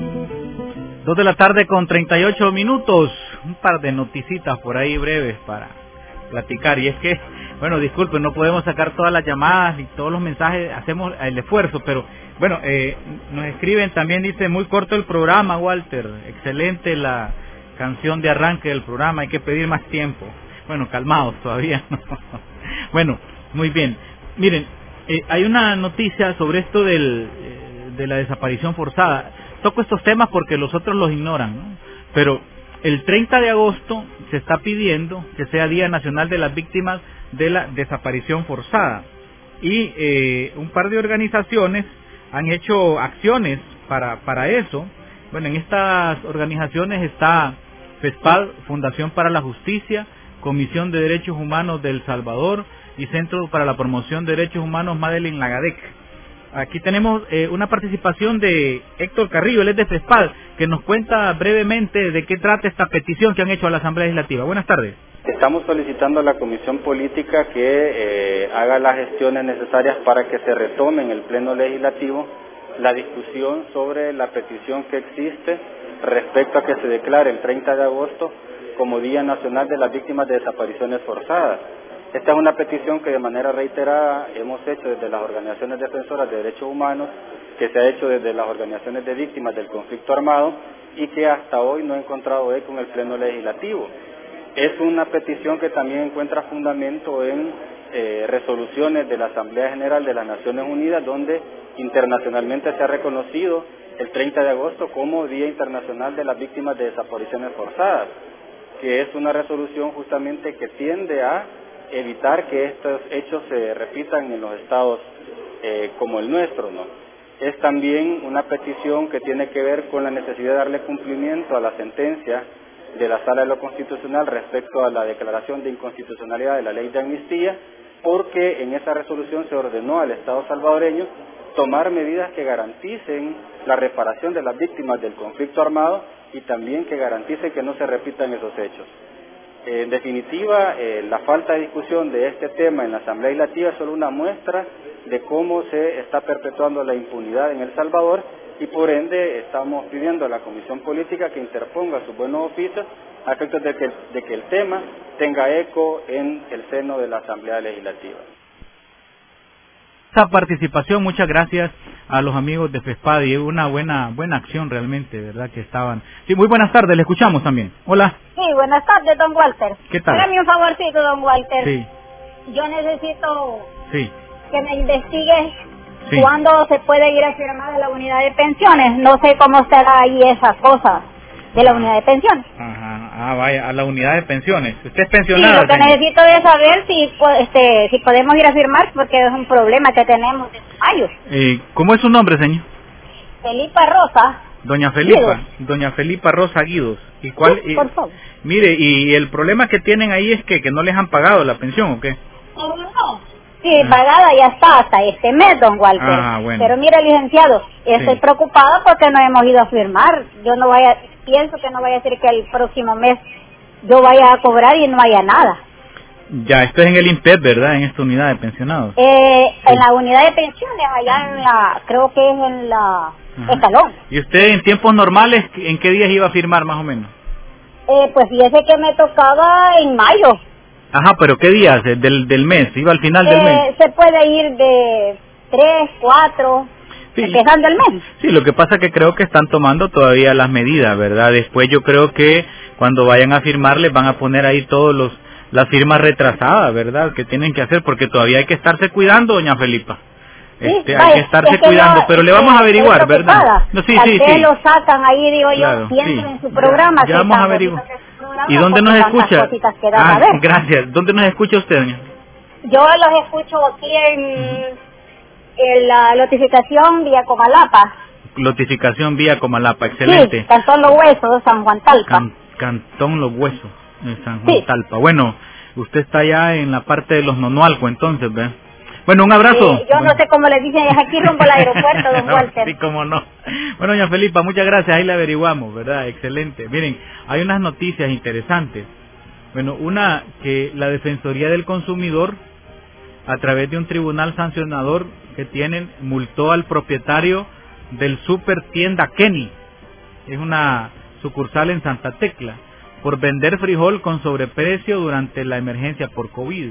2:38 p.m. Un par de noticitas por ahí breves para platicar. Y es que, bueno, disculpen, no podemos sacar todas las llamadas y todos los mensajes, hacemos el esfuerzo, pero bueno, nos escriben también, dice, muy corto el programa, Walter, excelente la canción de arranque del programa, hay que pedir más tiempo. Bueno, calmados todavía, ¿no? Bueno, muy bien. Miren, hay una noticia sobre esto de la desaparición forzada. Toco estos temas porque los otros los ignoran, ¿no? Pero el 30 de agosto se está pidiendo que sea Día Nacional de las Víctimas de la Desaparición Forzada. Y un par de organizaciones han hecho acciones para eso. Bueno, en estas organizaciones está FESPAD, Fundación para la Justicia, Comisión de Derechos Humanos de El Salvador y Centro para la Promoción de Derechos Humanos Madeleine Lagadec. Aquí tenemos una participación de Héctor Carrillo, él es de FESPAD, que nos cuenta brevemente de qué trata esta petición que han hecho a la Asamblea Legislativa. Buenas tardes. Estamos solicitando a la Comisión Política que haga las gestiones necesarias para que se retome en el Pleno Legislativo la discusión sobre la petición que existe respecto a que se declare el 30 de agosto como Día Nacional de las Víctimas de Desapariciones Forzadas. Esta es una petición que de manera reiterada hemos hecho desde las organizaciones defensoras de derechos humanos, que se ha hecho desde las organizaciones de víctimas del conflicto armado y que hasta hoy no ha encontrado eco en el Pleno Legislativo. Es una petición que también encuentra fundamento en resoluciones de la Asamblea General de las Naciones Unidas, donde internacionalmente se ha reconocido el 30 de agosto como Día Internacional de las Víctimas de Desapariciones Forzadas, que es una resolución justamente que tiende a evitar que estos hechos se repitan en los estados como el nuestro, ¿no? Es también una petición que tiene que ver con la necesidad de darle cumplimiento a la sentencia de la Sala de lo Constitucional respecto a la declaración de inconstitucionalidad de la ley de amnistía, porque en esa resolución se ordenó al Estado salvadoreño tomar medidas que garanticen la reparación de las víctimas del conflicto armado y también que garanticen que no se repitan esos hechos. En definitiva, la falta de discusión de este tema en la Asamblea Legislativa es solo una muestra de cómo se está perpetuando la impunidad en El Salvador y por ende estamos pidiendo a la Comisión Política que interponga sus buenos oficios a efectos de que el tema tenga eco en el seno de la Asamblea Legislativa. Esta participación, muchas gracias a los amigos de FESPADI, una buena acción realmente, ¿verdad? Que estaban. Sí, muy buenas tardes, le escuchamos también. Hola. Sí, buenas tardes, don Walter. ¿Qué tal? Hágame un favorcito, don Walter. Sí. Yo necesito sí. que me investigue cuándo se puede ir a firmar a la unidad de pensiones. No sé cómo estará ahí esa cosa de la unidad de pensiones. Ajá. Ah, vaya, a la unidad de pensiones. ¿Usted es pensionada? Sí, lo que necesito es saber si podemos ir a firmar, porque es un problema que tenemos desde mayo. ¿Cómo es su nombre, señor? Felipa Rosa. Doña Felipa. Guidos. Doña Felipa Rosa Guidos. ¿Y cuál? Sí, por favor. Mire, y el problema que tienen ahí es que no les han pagado la pensión, ¿o qué? No. Sí, pagada ya está hasta este mes, don Walter. Ah, bueno. Pero mire, licenciado, estoy preocupada porque no hemos ido a firmar. Pienso que no vaya a ser que el próximo mes yo vaya a cobrar y no haya nada. Ya, esto es en el INPEP, ¿verdad? En esta unidad de pensionados. En la unidad de pensiones, allá creo que es en la Escalón. ¿Y usted en tiempos normales, en qué días iba a firmar más o menos? Pues fíjese que me tocaba en mayo. Ajá, pero ¿qué días del mes? ¿Iba al final del mes? Se puede ir de 3, 4... Sí. Empezando el mes. Sí, lo que pasa es que creo que están tomando todavía las medidas, ¿verdad? Después yo creo que cuando vayan a firmar les van a poner ahí todos las firmas retrasadas, ¿verdad? Que tienen que hacer, porque todavía hay que estarse cuidando, doña Felipa. Hay que estarse cuidando, pero le vamos a averiguar, ¿verdad? No, sí. Lo sacan ahí, digo yo, pienso en su programa. Ya vamos a averiguar. ¿Y dónde nos escucha? Gracias. ¿Dónde nos escucha usted, doña? Yo los escucho aquí en la notificación vía Comalapa. Notificación vía Comalapa, excelente. Sí, Cantón Los Huesos, San Juan Talpa. Cantón Los Huesos, San Juan Talpa. Bueno, usted está ya en la parte de los Nonualco, entonces, ¿ve? Bueno, un abrazo. Yo no sé cómo le dicen, es aquí rumbo al aeropuerto, don Walter. Sí, cómo no. Bueno, doña Felipa, muchas gracias, ahí le averiguamos, ¿verdad? Excelente. Miren, hay unas noticias interesantes. Bueno, una que la Defensoría del Consumidor, a través de un tribunal sancionador que tienen, multó al propietario del super tienda Kenny, es una sucursal en Santa Tecla, por vender frijol con sobreprecio durante la emergencia por COVID.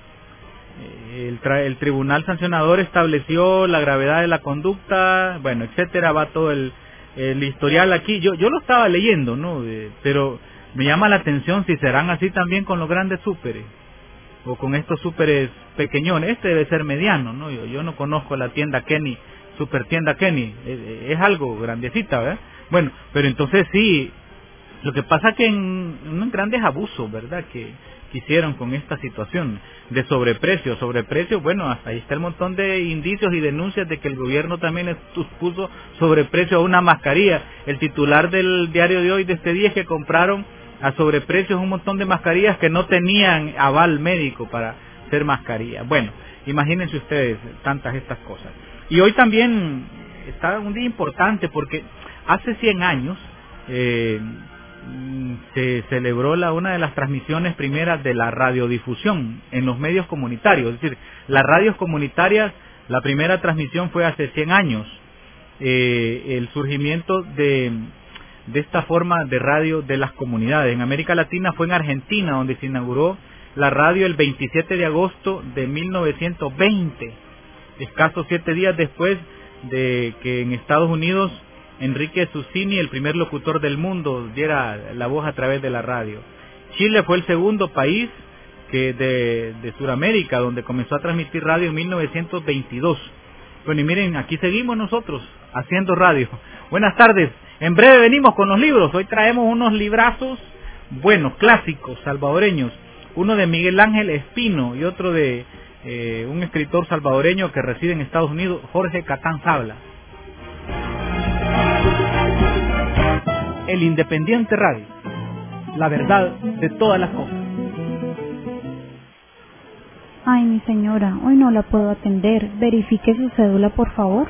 El tribunal sancionador estableció la gravedad de la conducta, bueno, etcétera, va todo el historial aquí. Yo lo estaba leyendo, ¿no? Pero me llama la atención si serán así también con los grandes súperes o con estos súperes pequeñones. Este debe ser mediano, ¿no? Yo no conozco la tienda Kenny, super tienda Kenny, es algo grandecita, ¿verdad? Bueno, pero entonces sí, lo que pasa que en grandes abusos, ¿verdad? Que hicieron con esta situación de sobreprecio, bueno, hasta ahí está el montón de indicios y denuncias de que el gobierno también les puso sobreprecio a una mascarilla. El titular del diario de hoy de este día es que compraron a sobreprecios un montón de mascarillas que no tenían aval médico para ser mascarillas. Bueno, imagínense ustedes tantas estas cosas. Y hoy también está un día importante porque hace 100 años se celebró una de las transmisiones primeras de la radiodifusión en los medios comunitarios. Es decir, las radios comunitarias, la primera transmisión fue hace 100 años. el surgimiento de esta forma de radio de las comunidades. En América Latina fue en Argentina donde se inauguró la radio el 27 de agosto de 1920, escasos 7 días después de que en Estados Unidos Enrique Susini, el primer locutor del mundo, diera la voz a través de la radio. Chile fue el segundo país que de Sudamérica donde comenzó a transmitir radio en 1922. Bueno, y miren, aquí seguimos nosotros haciendo radio. Buenas tardes. En breve venimos con los libros. Hoy traemos unos librazos buenos, clásicos, salvadoreños. Uno de Miguel Ángel Espino y otro de un escritor salvadoreño que reside en Estados Unidos, Jorge Catán Sabla. El Independiente Radio. La verdad de todas las cosas. Ay, mi señora, hoy no la puedo atender. Verifique su cédula, por favor.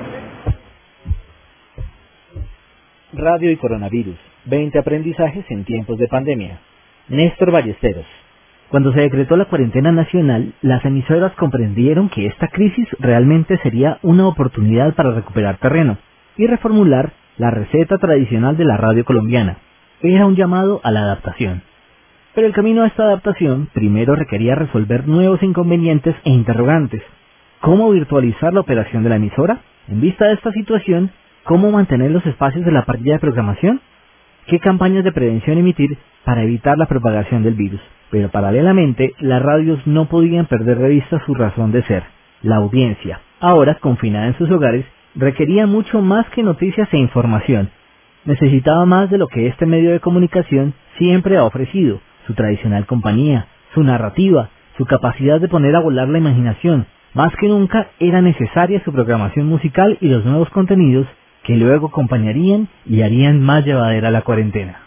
Radio y coronavirus. 20 aprendizajes en tiempos de pandemia. Néstor Ballesteros. Cuando se decretó la cuarentena nacional, las emisoras comprendieron que esta crisis realmente sería una oportunidad para recuperar terreno y reformular la receta tradicional de la radio colombiana. Era un llamado a la adaptación. Pero el camino a esta adaptación primero requería resolver nuevos inconvenientes e interrogantes. ¿Cómo virtualizar la operación de la emisora? En vista de esta situación, ¿cómo mantener los espacios de la parrilla de programación? ¿Qué campañas de prevención emitir para evitar la propagación del virus? Pero paralelamente, las radios no podían perder de vista su razón de ser, la audiencia. Ahora, confinada en sus hogares, requería mucho más que noticias e información. Necesitaba más de lo que este medio de comunicación siempre ha ofrecido: su tradicional compañía, su narrativa, su capacidad de poner a volar la imaginación. Más que nunca era necesaria su programación musical y los nuevos contenidos que luego acompañarían y harían más llevadera la cuarentena.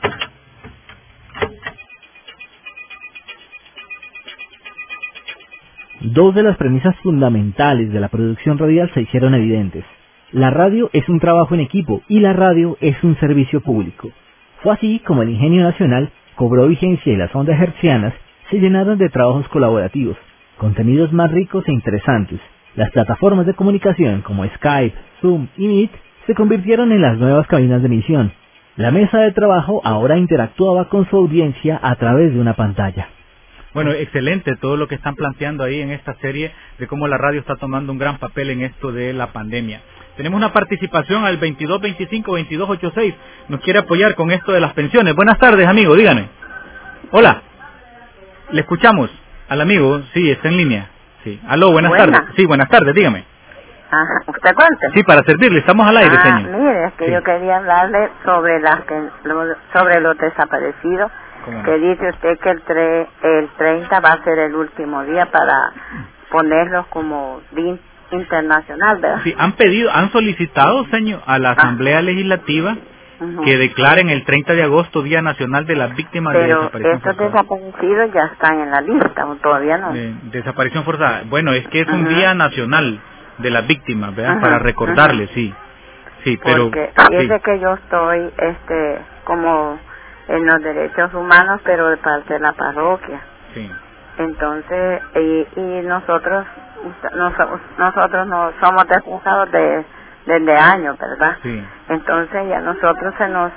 Dos de las premisas fundamentales de la producción radial se hicieron evidentes. La radio es un trabajo en equipo y la radio es un servicio público. Fue así como el ingenio nacional cobró vigencia y las ondas hertzianas se llenaron de trabajos colaborativos, contenidos más ricos e interesantes. Las plataformas de comunicación como Skype, Zoom y Meet se convirtieron en las nuevas cabinas de emisión. La mesa de trabajo ahora interactuaba con su audiencia a través de una pantalla. Bueno, excelente todo lo que están planteando ahí en esta serie de cómo la radio está tomando un gran papel en esto de la pandemia. Tenemos una participación al 2225-2286. Nos quiere apoyar con esto de las pensiones. Buenas tardes, amigo, dígame. Hola. Le escuchamos al amigo. Sí, está en línea. Sí. Aló, buenas tardes. Sí, buenas tardes, dígame. Ajá, ¿usted cuenta? Sí, para servirle, estamos al aire, señor. Mire, es que sí. Yo quería hablarle sobre sobre los desaparecidos. Que dice usted que el 30 va a ser el último día para ponerlos como Día Internacional, ¿verdad? Sí, han solicitado, señor, a la Asamblea Legislativa que declaren el 30 de agosto Día Nacional de las Víctimas de Desaparición Forzada. Pero estos desaparecidos ya están en la lista, ¿o todavía no? Desaparición forzada. Bueno, es que es un Día Nacional de las Víctimas, ¿verdad? Para recordarles, sí. Sí, pero... Porque fíjese que yo estoy, como... en los derechos humanos, pero de parte de la parroquia. Sí. Entonces, y nosotros no somos defensados desde años, ¿verdad? Sí. Entonces ya nosotros se nos,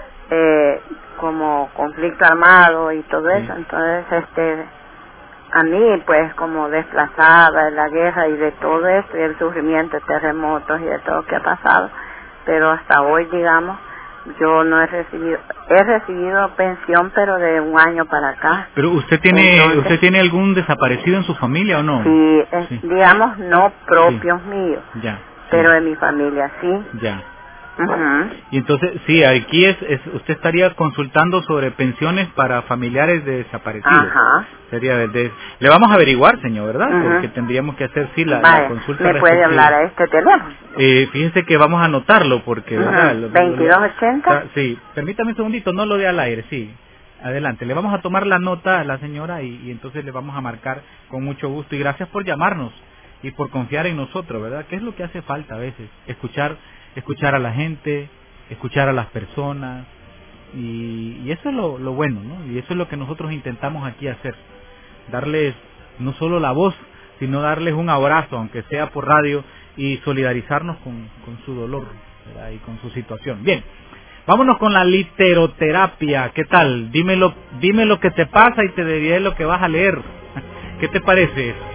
como conflicto armado y todo eso, entonces a mí pues como desplazada de la guerra y de todo esto y el sufrimiento, terremotos y de todo lo que ha pasado, pero hasta hoy, digamos, yo no he recibido pensión, pero de un año para acá. Pero usted tiene algún desaparecido en su familia o no? Sí, digamos no propios míos, pero de mi familia sí. Ya. Y entonces, sí, aquí usted estaría consultando sobre pensiones para familiares de desaparecidos. Sería le vamos a averiguar, señor, ¿verdad? Porque tendríamos que hacer la consulta. ¿Me puede hablar a este teléfono? Fíjense que vamos a anotarlo porque... ¿verdad? 2280. Sí, permítame un segundito, no lo dé al aire, sí. Adelante, le vamos a tomar la nota a la señora y entonces le vamos a marcar con mucho gusto. Y gracias por llamarnos y por confiar en nosotros, ¿verdad? ¿Qué es lo que hace falta a veces? Escuchar a la gente, escuchar a las personas, y eso es lo bueno, ¿no? Y eso es lo que nosotros intentamos aquí hacer, darles no solo la voz, sino darles un abrazo, aunque sea por radio, y solidarizarnos con su dolor, ¿verdad? Y con su situación. Bien, vámonos con la literoterapia. ¿Qué tal? Dime lo que te pasa y te diré lo que vas a leer. ¿Qué te parece eso?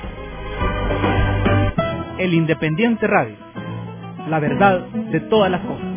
El Independiente Radio, la verdad de todas las cosas.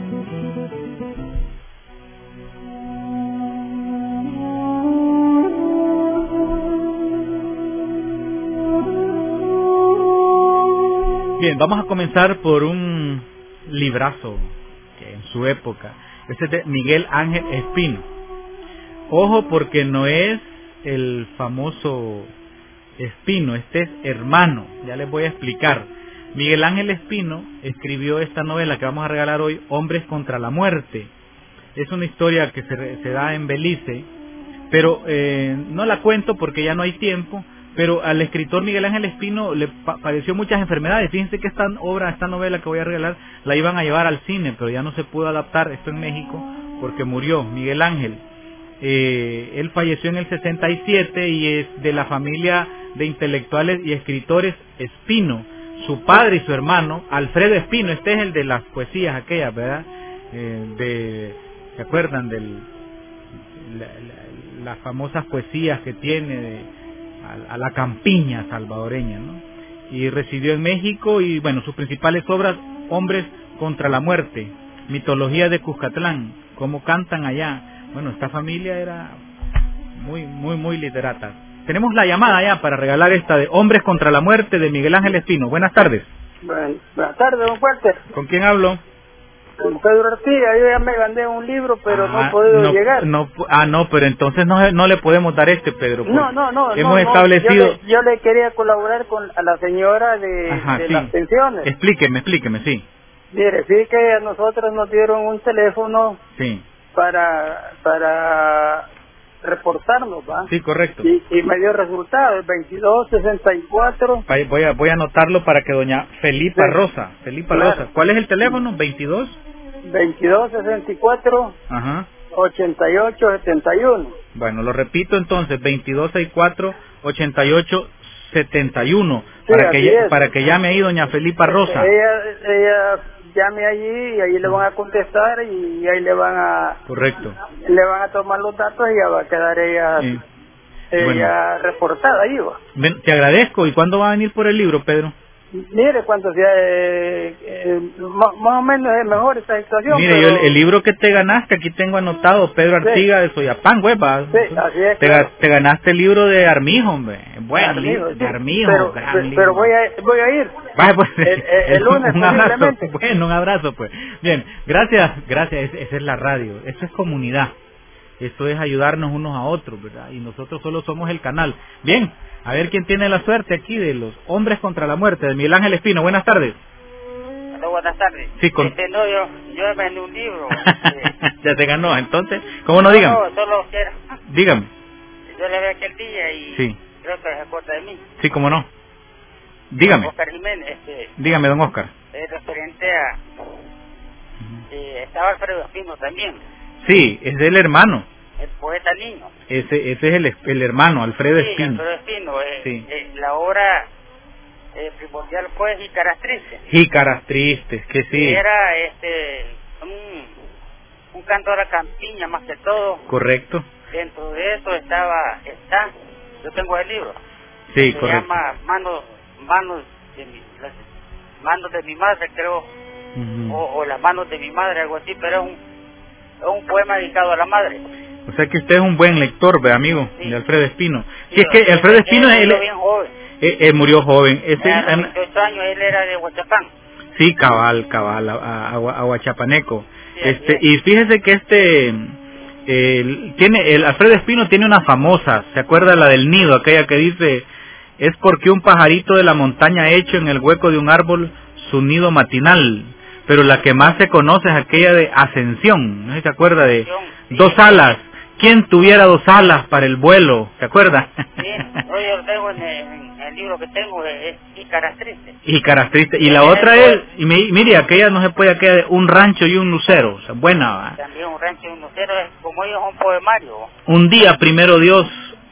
Bien, vamos a comenzar por un librazo que en su época, este es de Miguel Ángel Espino. Ojo, porque no es el famoso Espino, este es hermano, ya les voy a explicar. Miguel Ángel Espino escribió esta novela que vamos a regalar hoy, Hombres contra la Muerte. Es una historia que se da en Belice, pero no la cuento porque ya no hay tiempo. Pero al escritor Miguel Ángel Espino le padeció muchas enfermedades. Fíjense que esta novela que voy a regalar, la iban a llevar al cine, pero ya no se pudo adaptar, esto en México, porque murió Miguel Ángel. Él falleció en el 67 y es de la familia de intelectuales y escritores Espino. Su padre y su hermano, Alfredo Espino, este es el de las poesías aquellas, ¿verdad? ¿Se acuerdan de las famosas poesías que tiene a la campiña salvadoreña, ¿no? Y residió en México y, bueno, sus principales obras, Hombres contra la Muerte, Mitología de Cuscatlán, Cómo cantan allá. Bueno, esta familia era muy literata. Tenemos la llamada ya para regalar esta de Hombres contra la Muerte de Miguel Ángel Espino. Buenas tardes. Buenas tardes, don Walter. ¿Con quién hablo? Con Pedro Artigas. Yo ya me mandé un libro, pero no he podido llegar. No, pero entonces no le podemos dar Pedro. No. Hemos establecido... Yo le quería colaborar a la señora de sí. Las pensiones. Explíqueme, sí. Mire, sí que a nosotros nos dieron un teléfono sí. para reportarnos, ¿va? Sí, correcto. Y me dio resultado, el 2264. Voy a anotarlo para que doña Felipa Rosa. ¿Cuál es el teléfono? 2264. Ajá. 8871. Bueno, lo repito entonces, 2264 8871. Sí, para que llame ahí doña Felipa Rosa. Ella llame allí y ahí le van a contestar y ahí le van a... Correcto. Le van a tomar los datos y ya va a quedar ella reportada ahí, va. Te agradezco. ¿Y cuándo va a venir por el libro, Pedro? Mire, cuando sea más o menos es mejor esta situación. Mire, pero... yo el libro que te ganaste, aquí tengo anotado, Pedro Artigas de Soyapán, hueva. Sí, así es. Te ganaste el libro de Armijo, hombre. Buen libro, de Armijo. Pero voy a ir. Vaya, pues, el lunes, un abrazo. posiblemente. Bueno, un abrazo, pues. Bien, gracias. Esa es la radio. Eso es comunidad. Esto es ayudarnos unos a otros, ¿verdad? Y nosotros solo somos el canal. Bien, a ver quién tiene la suerte aquí de los Hombres contra la Muerte, de Miguel Ángel Espino. Buenas tardes. Hola, buenas tardes. Sí, yo vendí un libro. Ya te ganó, entonces, ¿cómo no digan? No, solo quiero. Dígame. Yo le vi aquel día y sí. Creo que se acuerda de mí. Sí, cómo no. Dígame. Oscar Jiménez. Dígame, don Oscar. Referente a... estaba Alfredo Espino también. Sí, es del hermano. El poeta niño. Ese es el hermano, Alfredo Espino. Alfredo Espino. Sí. La obra primordial fue Jícaras Tristes. Jícaras Tristes, que sí. Era un canto a la campiña más que todo. Correcto. Dentro de eso yo tengo el libro. Sí, se correcto. llama Manos de mi madre, creo. O las manos de mi madre, algo así, pero es un poema dedicado a la madre. O sea que usted es un buen lector, amigo, sí. De Alfredo Espino. Sí, es que Alfredo Espino murió joven. A los 28 años él era de Huachapán. Sí, cabal, a Huachapaneco. Sí, y fíjese que el Alfredo Espino tiene una famosa, ¿se acuerda la del nido? Aquella que dice, es porque un pajarito de la montaña ha hecho en el hueco de un árbol su nido matinal. Pero la que más se conoce es aquella de Ascensión, ¿no se acuerda? De dos alas. ¿Quién tuviera dos alas para el vuelo? ¿Se acuerda? Sí, yo lo tengo en el libro que tengo, es Jícaras Tristes. Jícaras Tristes. Y la otra es, mire, aquella no se puede, aquella de Un rancho y un lucero. O sea, buena, ¿va? También Un rancho y un lucero, es como ellos un poemario. Un día primero Dios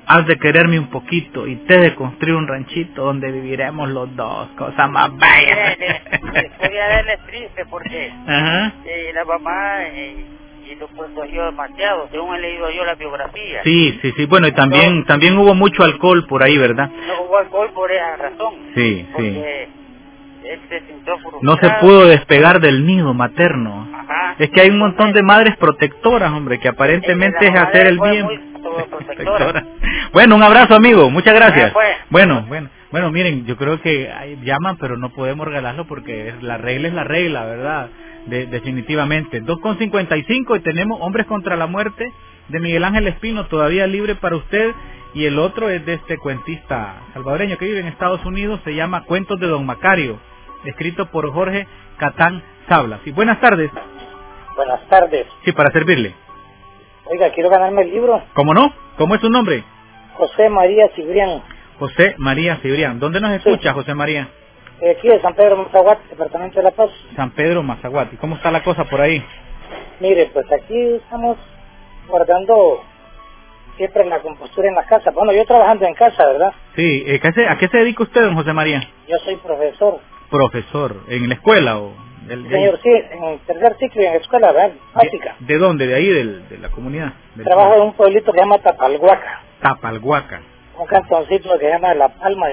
has de quererme un poquito y te he de construir un ranchito donde viviremos los dos, cosa más bella. La historia de él es triste porque Ajá. La mamá y lo protegió demasiado, según he leído yo la biografía. Sí, bueno, y también hubo mucho alcohol por ahí, ¿verdad? No hubo alcohol por esa razón. Sí. Porque él se sintió frustrado. No se pudo despegar del nido materno. Ajá. Es que hay un montón de madres protectoras, hombre, que aparentemente es hacer el bien. Protectora. Bueno, un abrazo, amigo, muchas gracias. Bueno, miren, yo creo que llaman, pero no podemos regalarlo porque la regla es la regla, ¿verdad? Definitivamente. 2:55 y tenemos Hombres contra la Muerte de Miguel Ángel Espino todavía libre para usted, y el otro es de este cuentista salvadoreño que vive en Estados Unidos, se llama Cuentos de Don Macario, escrito por Jorge Catán Sablas. Y buenas tardes. Buenas tardes. Sí, para servirle. Oiga, quiero ganarme el libro. ¿Cómo no? ¿Cómo es su nombre? José María Cibrián. José María Cibrián. ¿Dónde nos escucha, José María? Aquí de San Pedro Mazaguate, departamento de La Paz. San Pedro Mazaguate. ¿Cómo está la cosa por ahí? Mire, pues aquí estamos guardando siempre la compostura en la casa. Bueno, yo trabajando en casa, ¿verdad? Sí. ¿A qué se dedica usted, don José María? Yo soy profesor. ¿Profesor? ¿En la escuela o...? Señor, sí, en el tercer ciclo en la escuela, ¿verdad? Básica. ¿De dónde? ¿De ahí, de la comunidad? Trabajo en un pueblito que se llama Tapalhuaca. Tapalhuaca. Un cantoncito que se llama La Palma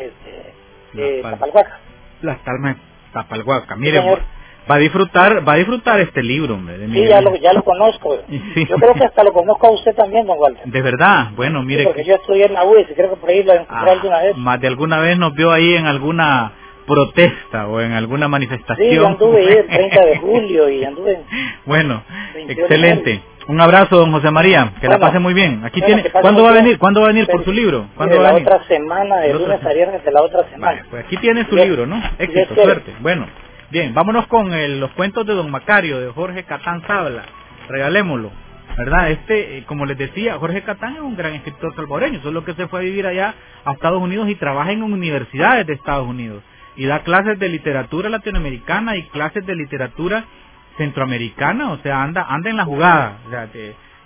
de Tapalhuaca. Las Palmas de Tapalhuaca. Mire, va a disfrutar este libro, hombre. Sí, ya lo conozco. Sí. Yo creo que hasta lo conozco a usted también, don Walter. ¿De verdad? Bueno, mire. Sí, porque yo estudié en la UES y creo que por ahí lo encontré alguna vez. Más de alguna vez nos vio ahí en alguna protesta o en alguna manifestación. Sí, yo anduve ahí el 30 de julio y anduve... Bueno, excelente. Un abrazo, don José María, que la pase muy bien. Aquí tiene. ¿Cuándo va a venir por su libro? ¿Cuándo va a venir? La otra semana, de lunes a viernes de la otra semana. Vale, pues aquí tiene su libro, ¿no? Éxito, suerte. Bueno, bien, vámonos con los cuentos de Don Macario, de Jorge Catán Sablas. Regalémoslo, ¿verdad? Como les decía, Jorge Catán es un gran escritor salvadoreño, solo que se fue a vivir allá a Estados Unidos y trabaja en universidades de Estados Unidos. Y da clases de literatura latinoamericana y clases de literatura centroamericana, o sea, anda en la jugada. O sea,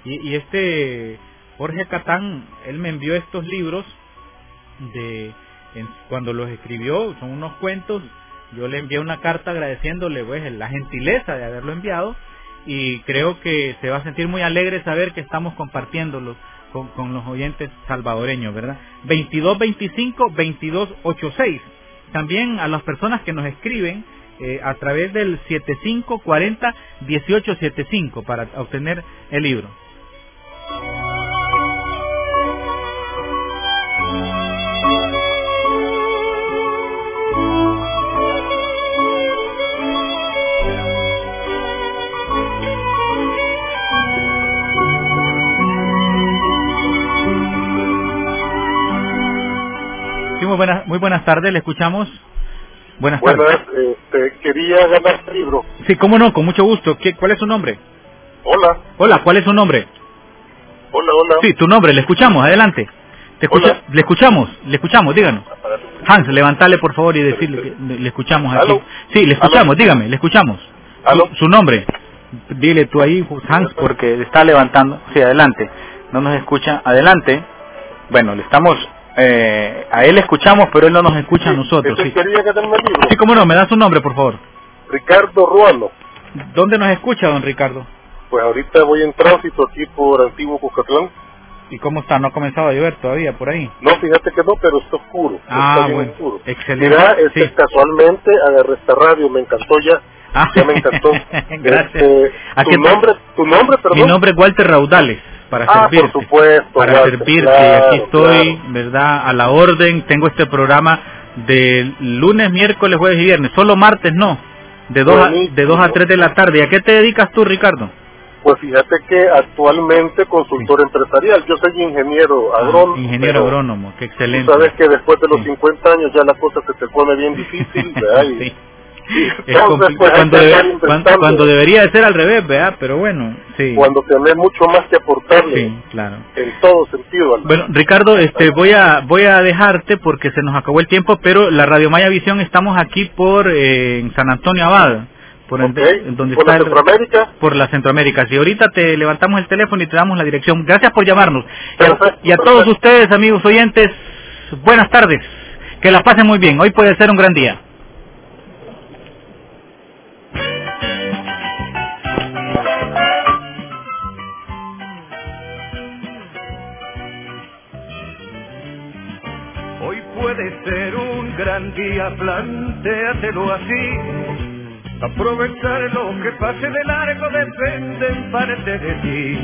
y Jorge Catán, él me envió estos libros cuando los escribió, son unos cuentos. Yo le envié una carta agradeciéndole pues la gentileza de haberlo enviado, y creo que se va a sentir muy alegre saber que estamos compartiéndolos con los oyentes salvadoreños, ¿verdad? 2225-2286. También a las personas que nos escriben a través del 7540-1875 para obtener el libro. Muy buenas tardes, le escuchamos. Buenas tardes. Quería ganar el libro. Sí, cómo no, con mucho gusto. ¿Cuál es su nombre? Hola. Hola, ¿cuál es su nombre? Hola. Sí, tu nombre, le escuchamos, adelante. Le escuchamos, díganos. Hans, levantale por favor y decirle que le escuchamos aquí. ¿Aló? Sí, le escuchamos, dígame, le escuchamos. Su nombre. Dile tú ahí, Hans, porque está levantando. Sí, adelante. No nos escucha, adelante. Bueno, le estamos... a él le escuchamos, pero él no nos escucha a nosotros. Sí. Quería ganarme el libro. Sí, cómo no, me da su nombre, por favor. Ricardo Ruano. ¿Dónde nos escucha, don Ricardo? Pues ahorita voy en tránsito aquí por Antiguo Cucatlán. ¿Y cómo está? ¿No ha comenzado a llover todavía por ahí? No, fíjate que no, pero está oscuro. Está bien oscuro. Excelente. Mira, casualmente agarré esta radio, me encantó ya. Ya me encantó. Gracias. ¿Tu nombre, perdón? Mi nombre es Walter Raudales. Para servirte, por supuesto, para servirte, claro, aquí estoy, ¿verdad? A la orden. Tengo este programa de lunes, miércoles, jueves y viernes, solo martes no, de 2 a 3 de la tarde. ¿A qué te dedicas tú, Ricardo? Pues fíjate que actualmente consultor empresarial, yo soy ingeniero agrónomo. Ingeniero agrónomo, qué excelente. Tú sabes que después de los 50 años ya la cosa se te pone bien difícil, ¿verdad? Sí. Entonces, pues, cuando debería de ser al revés, ¿verdad? Pero bueno, sí. Cuando tenés mucho más que aportarle, sí, claro, en todo sentido. Bueno, Ricardo, voy a dejarte porque se nos acabó el tiempo, pero la Radio Maya Visión estamos aquí en San Antonio Abad, donde está la Centroamérica. Por la Centroamérica. Si ahorita te levantamos el teléfono y te damos la dirección. Gracias por llamarnos. Y a todos ustedes, amigos oyentes, buenas tardes. Que la pasen muy bien. Hoy puede ser un gran día. Hoy puede ser un gran día, plantéatelo así. Aprovechar lo que pase de largo depende en parte de ti.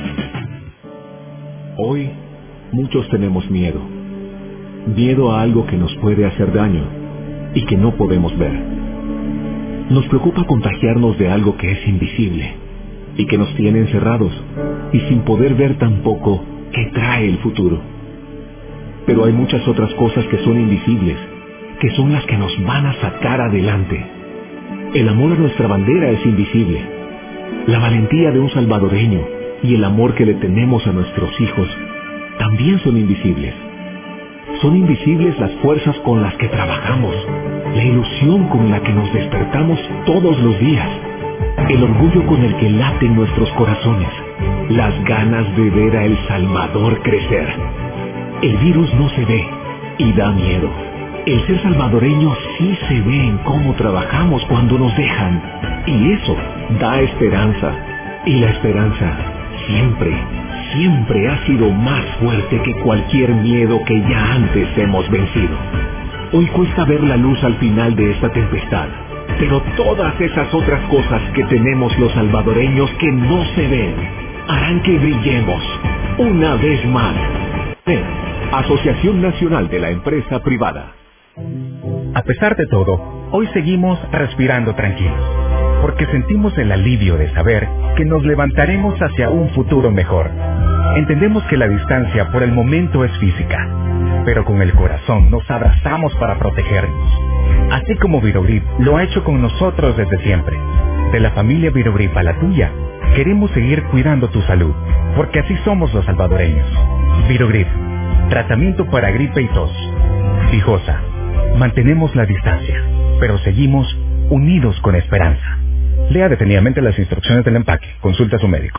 Hoy muchos tenemos miedo. Miedo a algo que nos puede hacer daño y que no podemos ver. Nos preocupa contagiarnos de algo que es invisible y que nos tiene encerrados y sin poder ver tampoco qué trae el futuro. Pero hay muchas otras cosas que son invisibles, que son las que nos van a sacar adelante. El amor a nuestra bandera es invisible. La valentía de un salvadoreño y el amor que le tenemos a nuestros hijos también son invisibles. Son invisibles las fuerzas con las que trabajamos, la ilusión con la que nos despertamos todos los días, el orgullo con el que laten nuestros corazones, las ganas de ver a El Salvador crecer. El virus no se ve y da miedo. El ser salvadoreño sí se ve en cómo trabajamos cuando nos dejan. Y eso da esperanza. Y la esperanza siempre ha sido más fuerte que cualquier miedo que ya antes hemos vencido. Hoy cuesta ver la luz al final de esta tempestad. Pero todas esas otras cosas que tenemos los salvadoreños que no se ven, harán que brillemos una vez más. Asociación Nacional de la Empresa Privada. A pesar de todo, hoy seguimos respirando tranquilos, porque sentimos el alivio de saber que nos levantaremos hacia un futuro mejor. Entendemos que la distancia por el momento es física, pero con el corazón nos abrazamos para protegernos. Así como Virogrip lo ha hecho con nosotros desde siempre. De la familia Virogrip a la tuya, queremos seguir cuidando tu salud, porque así somos los salvadoreños. Virogrip, tratamiento para gripe y tos. Fijosa, mantenemos la distancia, pero seguimos unidos con esperanza. Lea detenidamente las instrucciones del empaque. Consulta a su médico.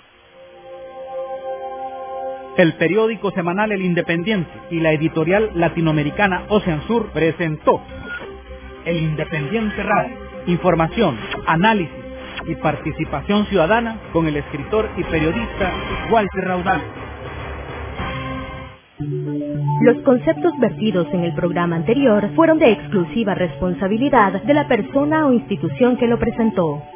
El periódico semanal El Independiente y la editorial latinoamericana Ocean Sur presentó El Independiente Radio. Información, análisis y participación ciudadana con el escritor y periodista Walter Raudal. Los conceptos vertidos en el programa anterior fueron de exclusiva responsabilidad de la persona o institución que lo presentó.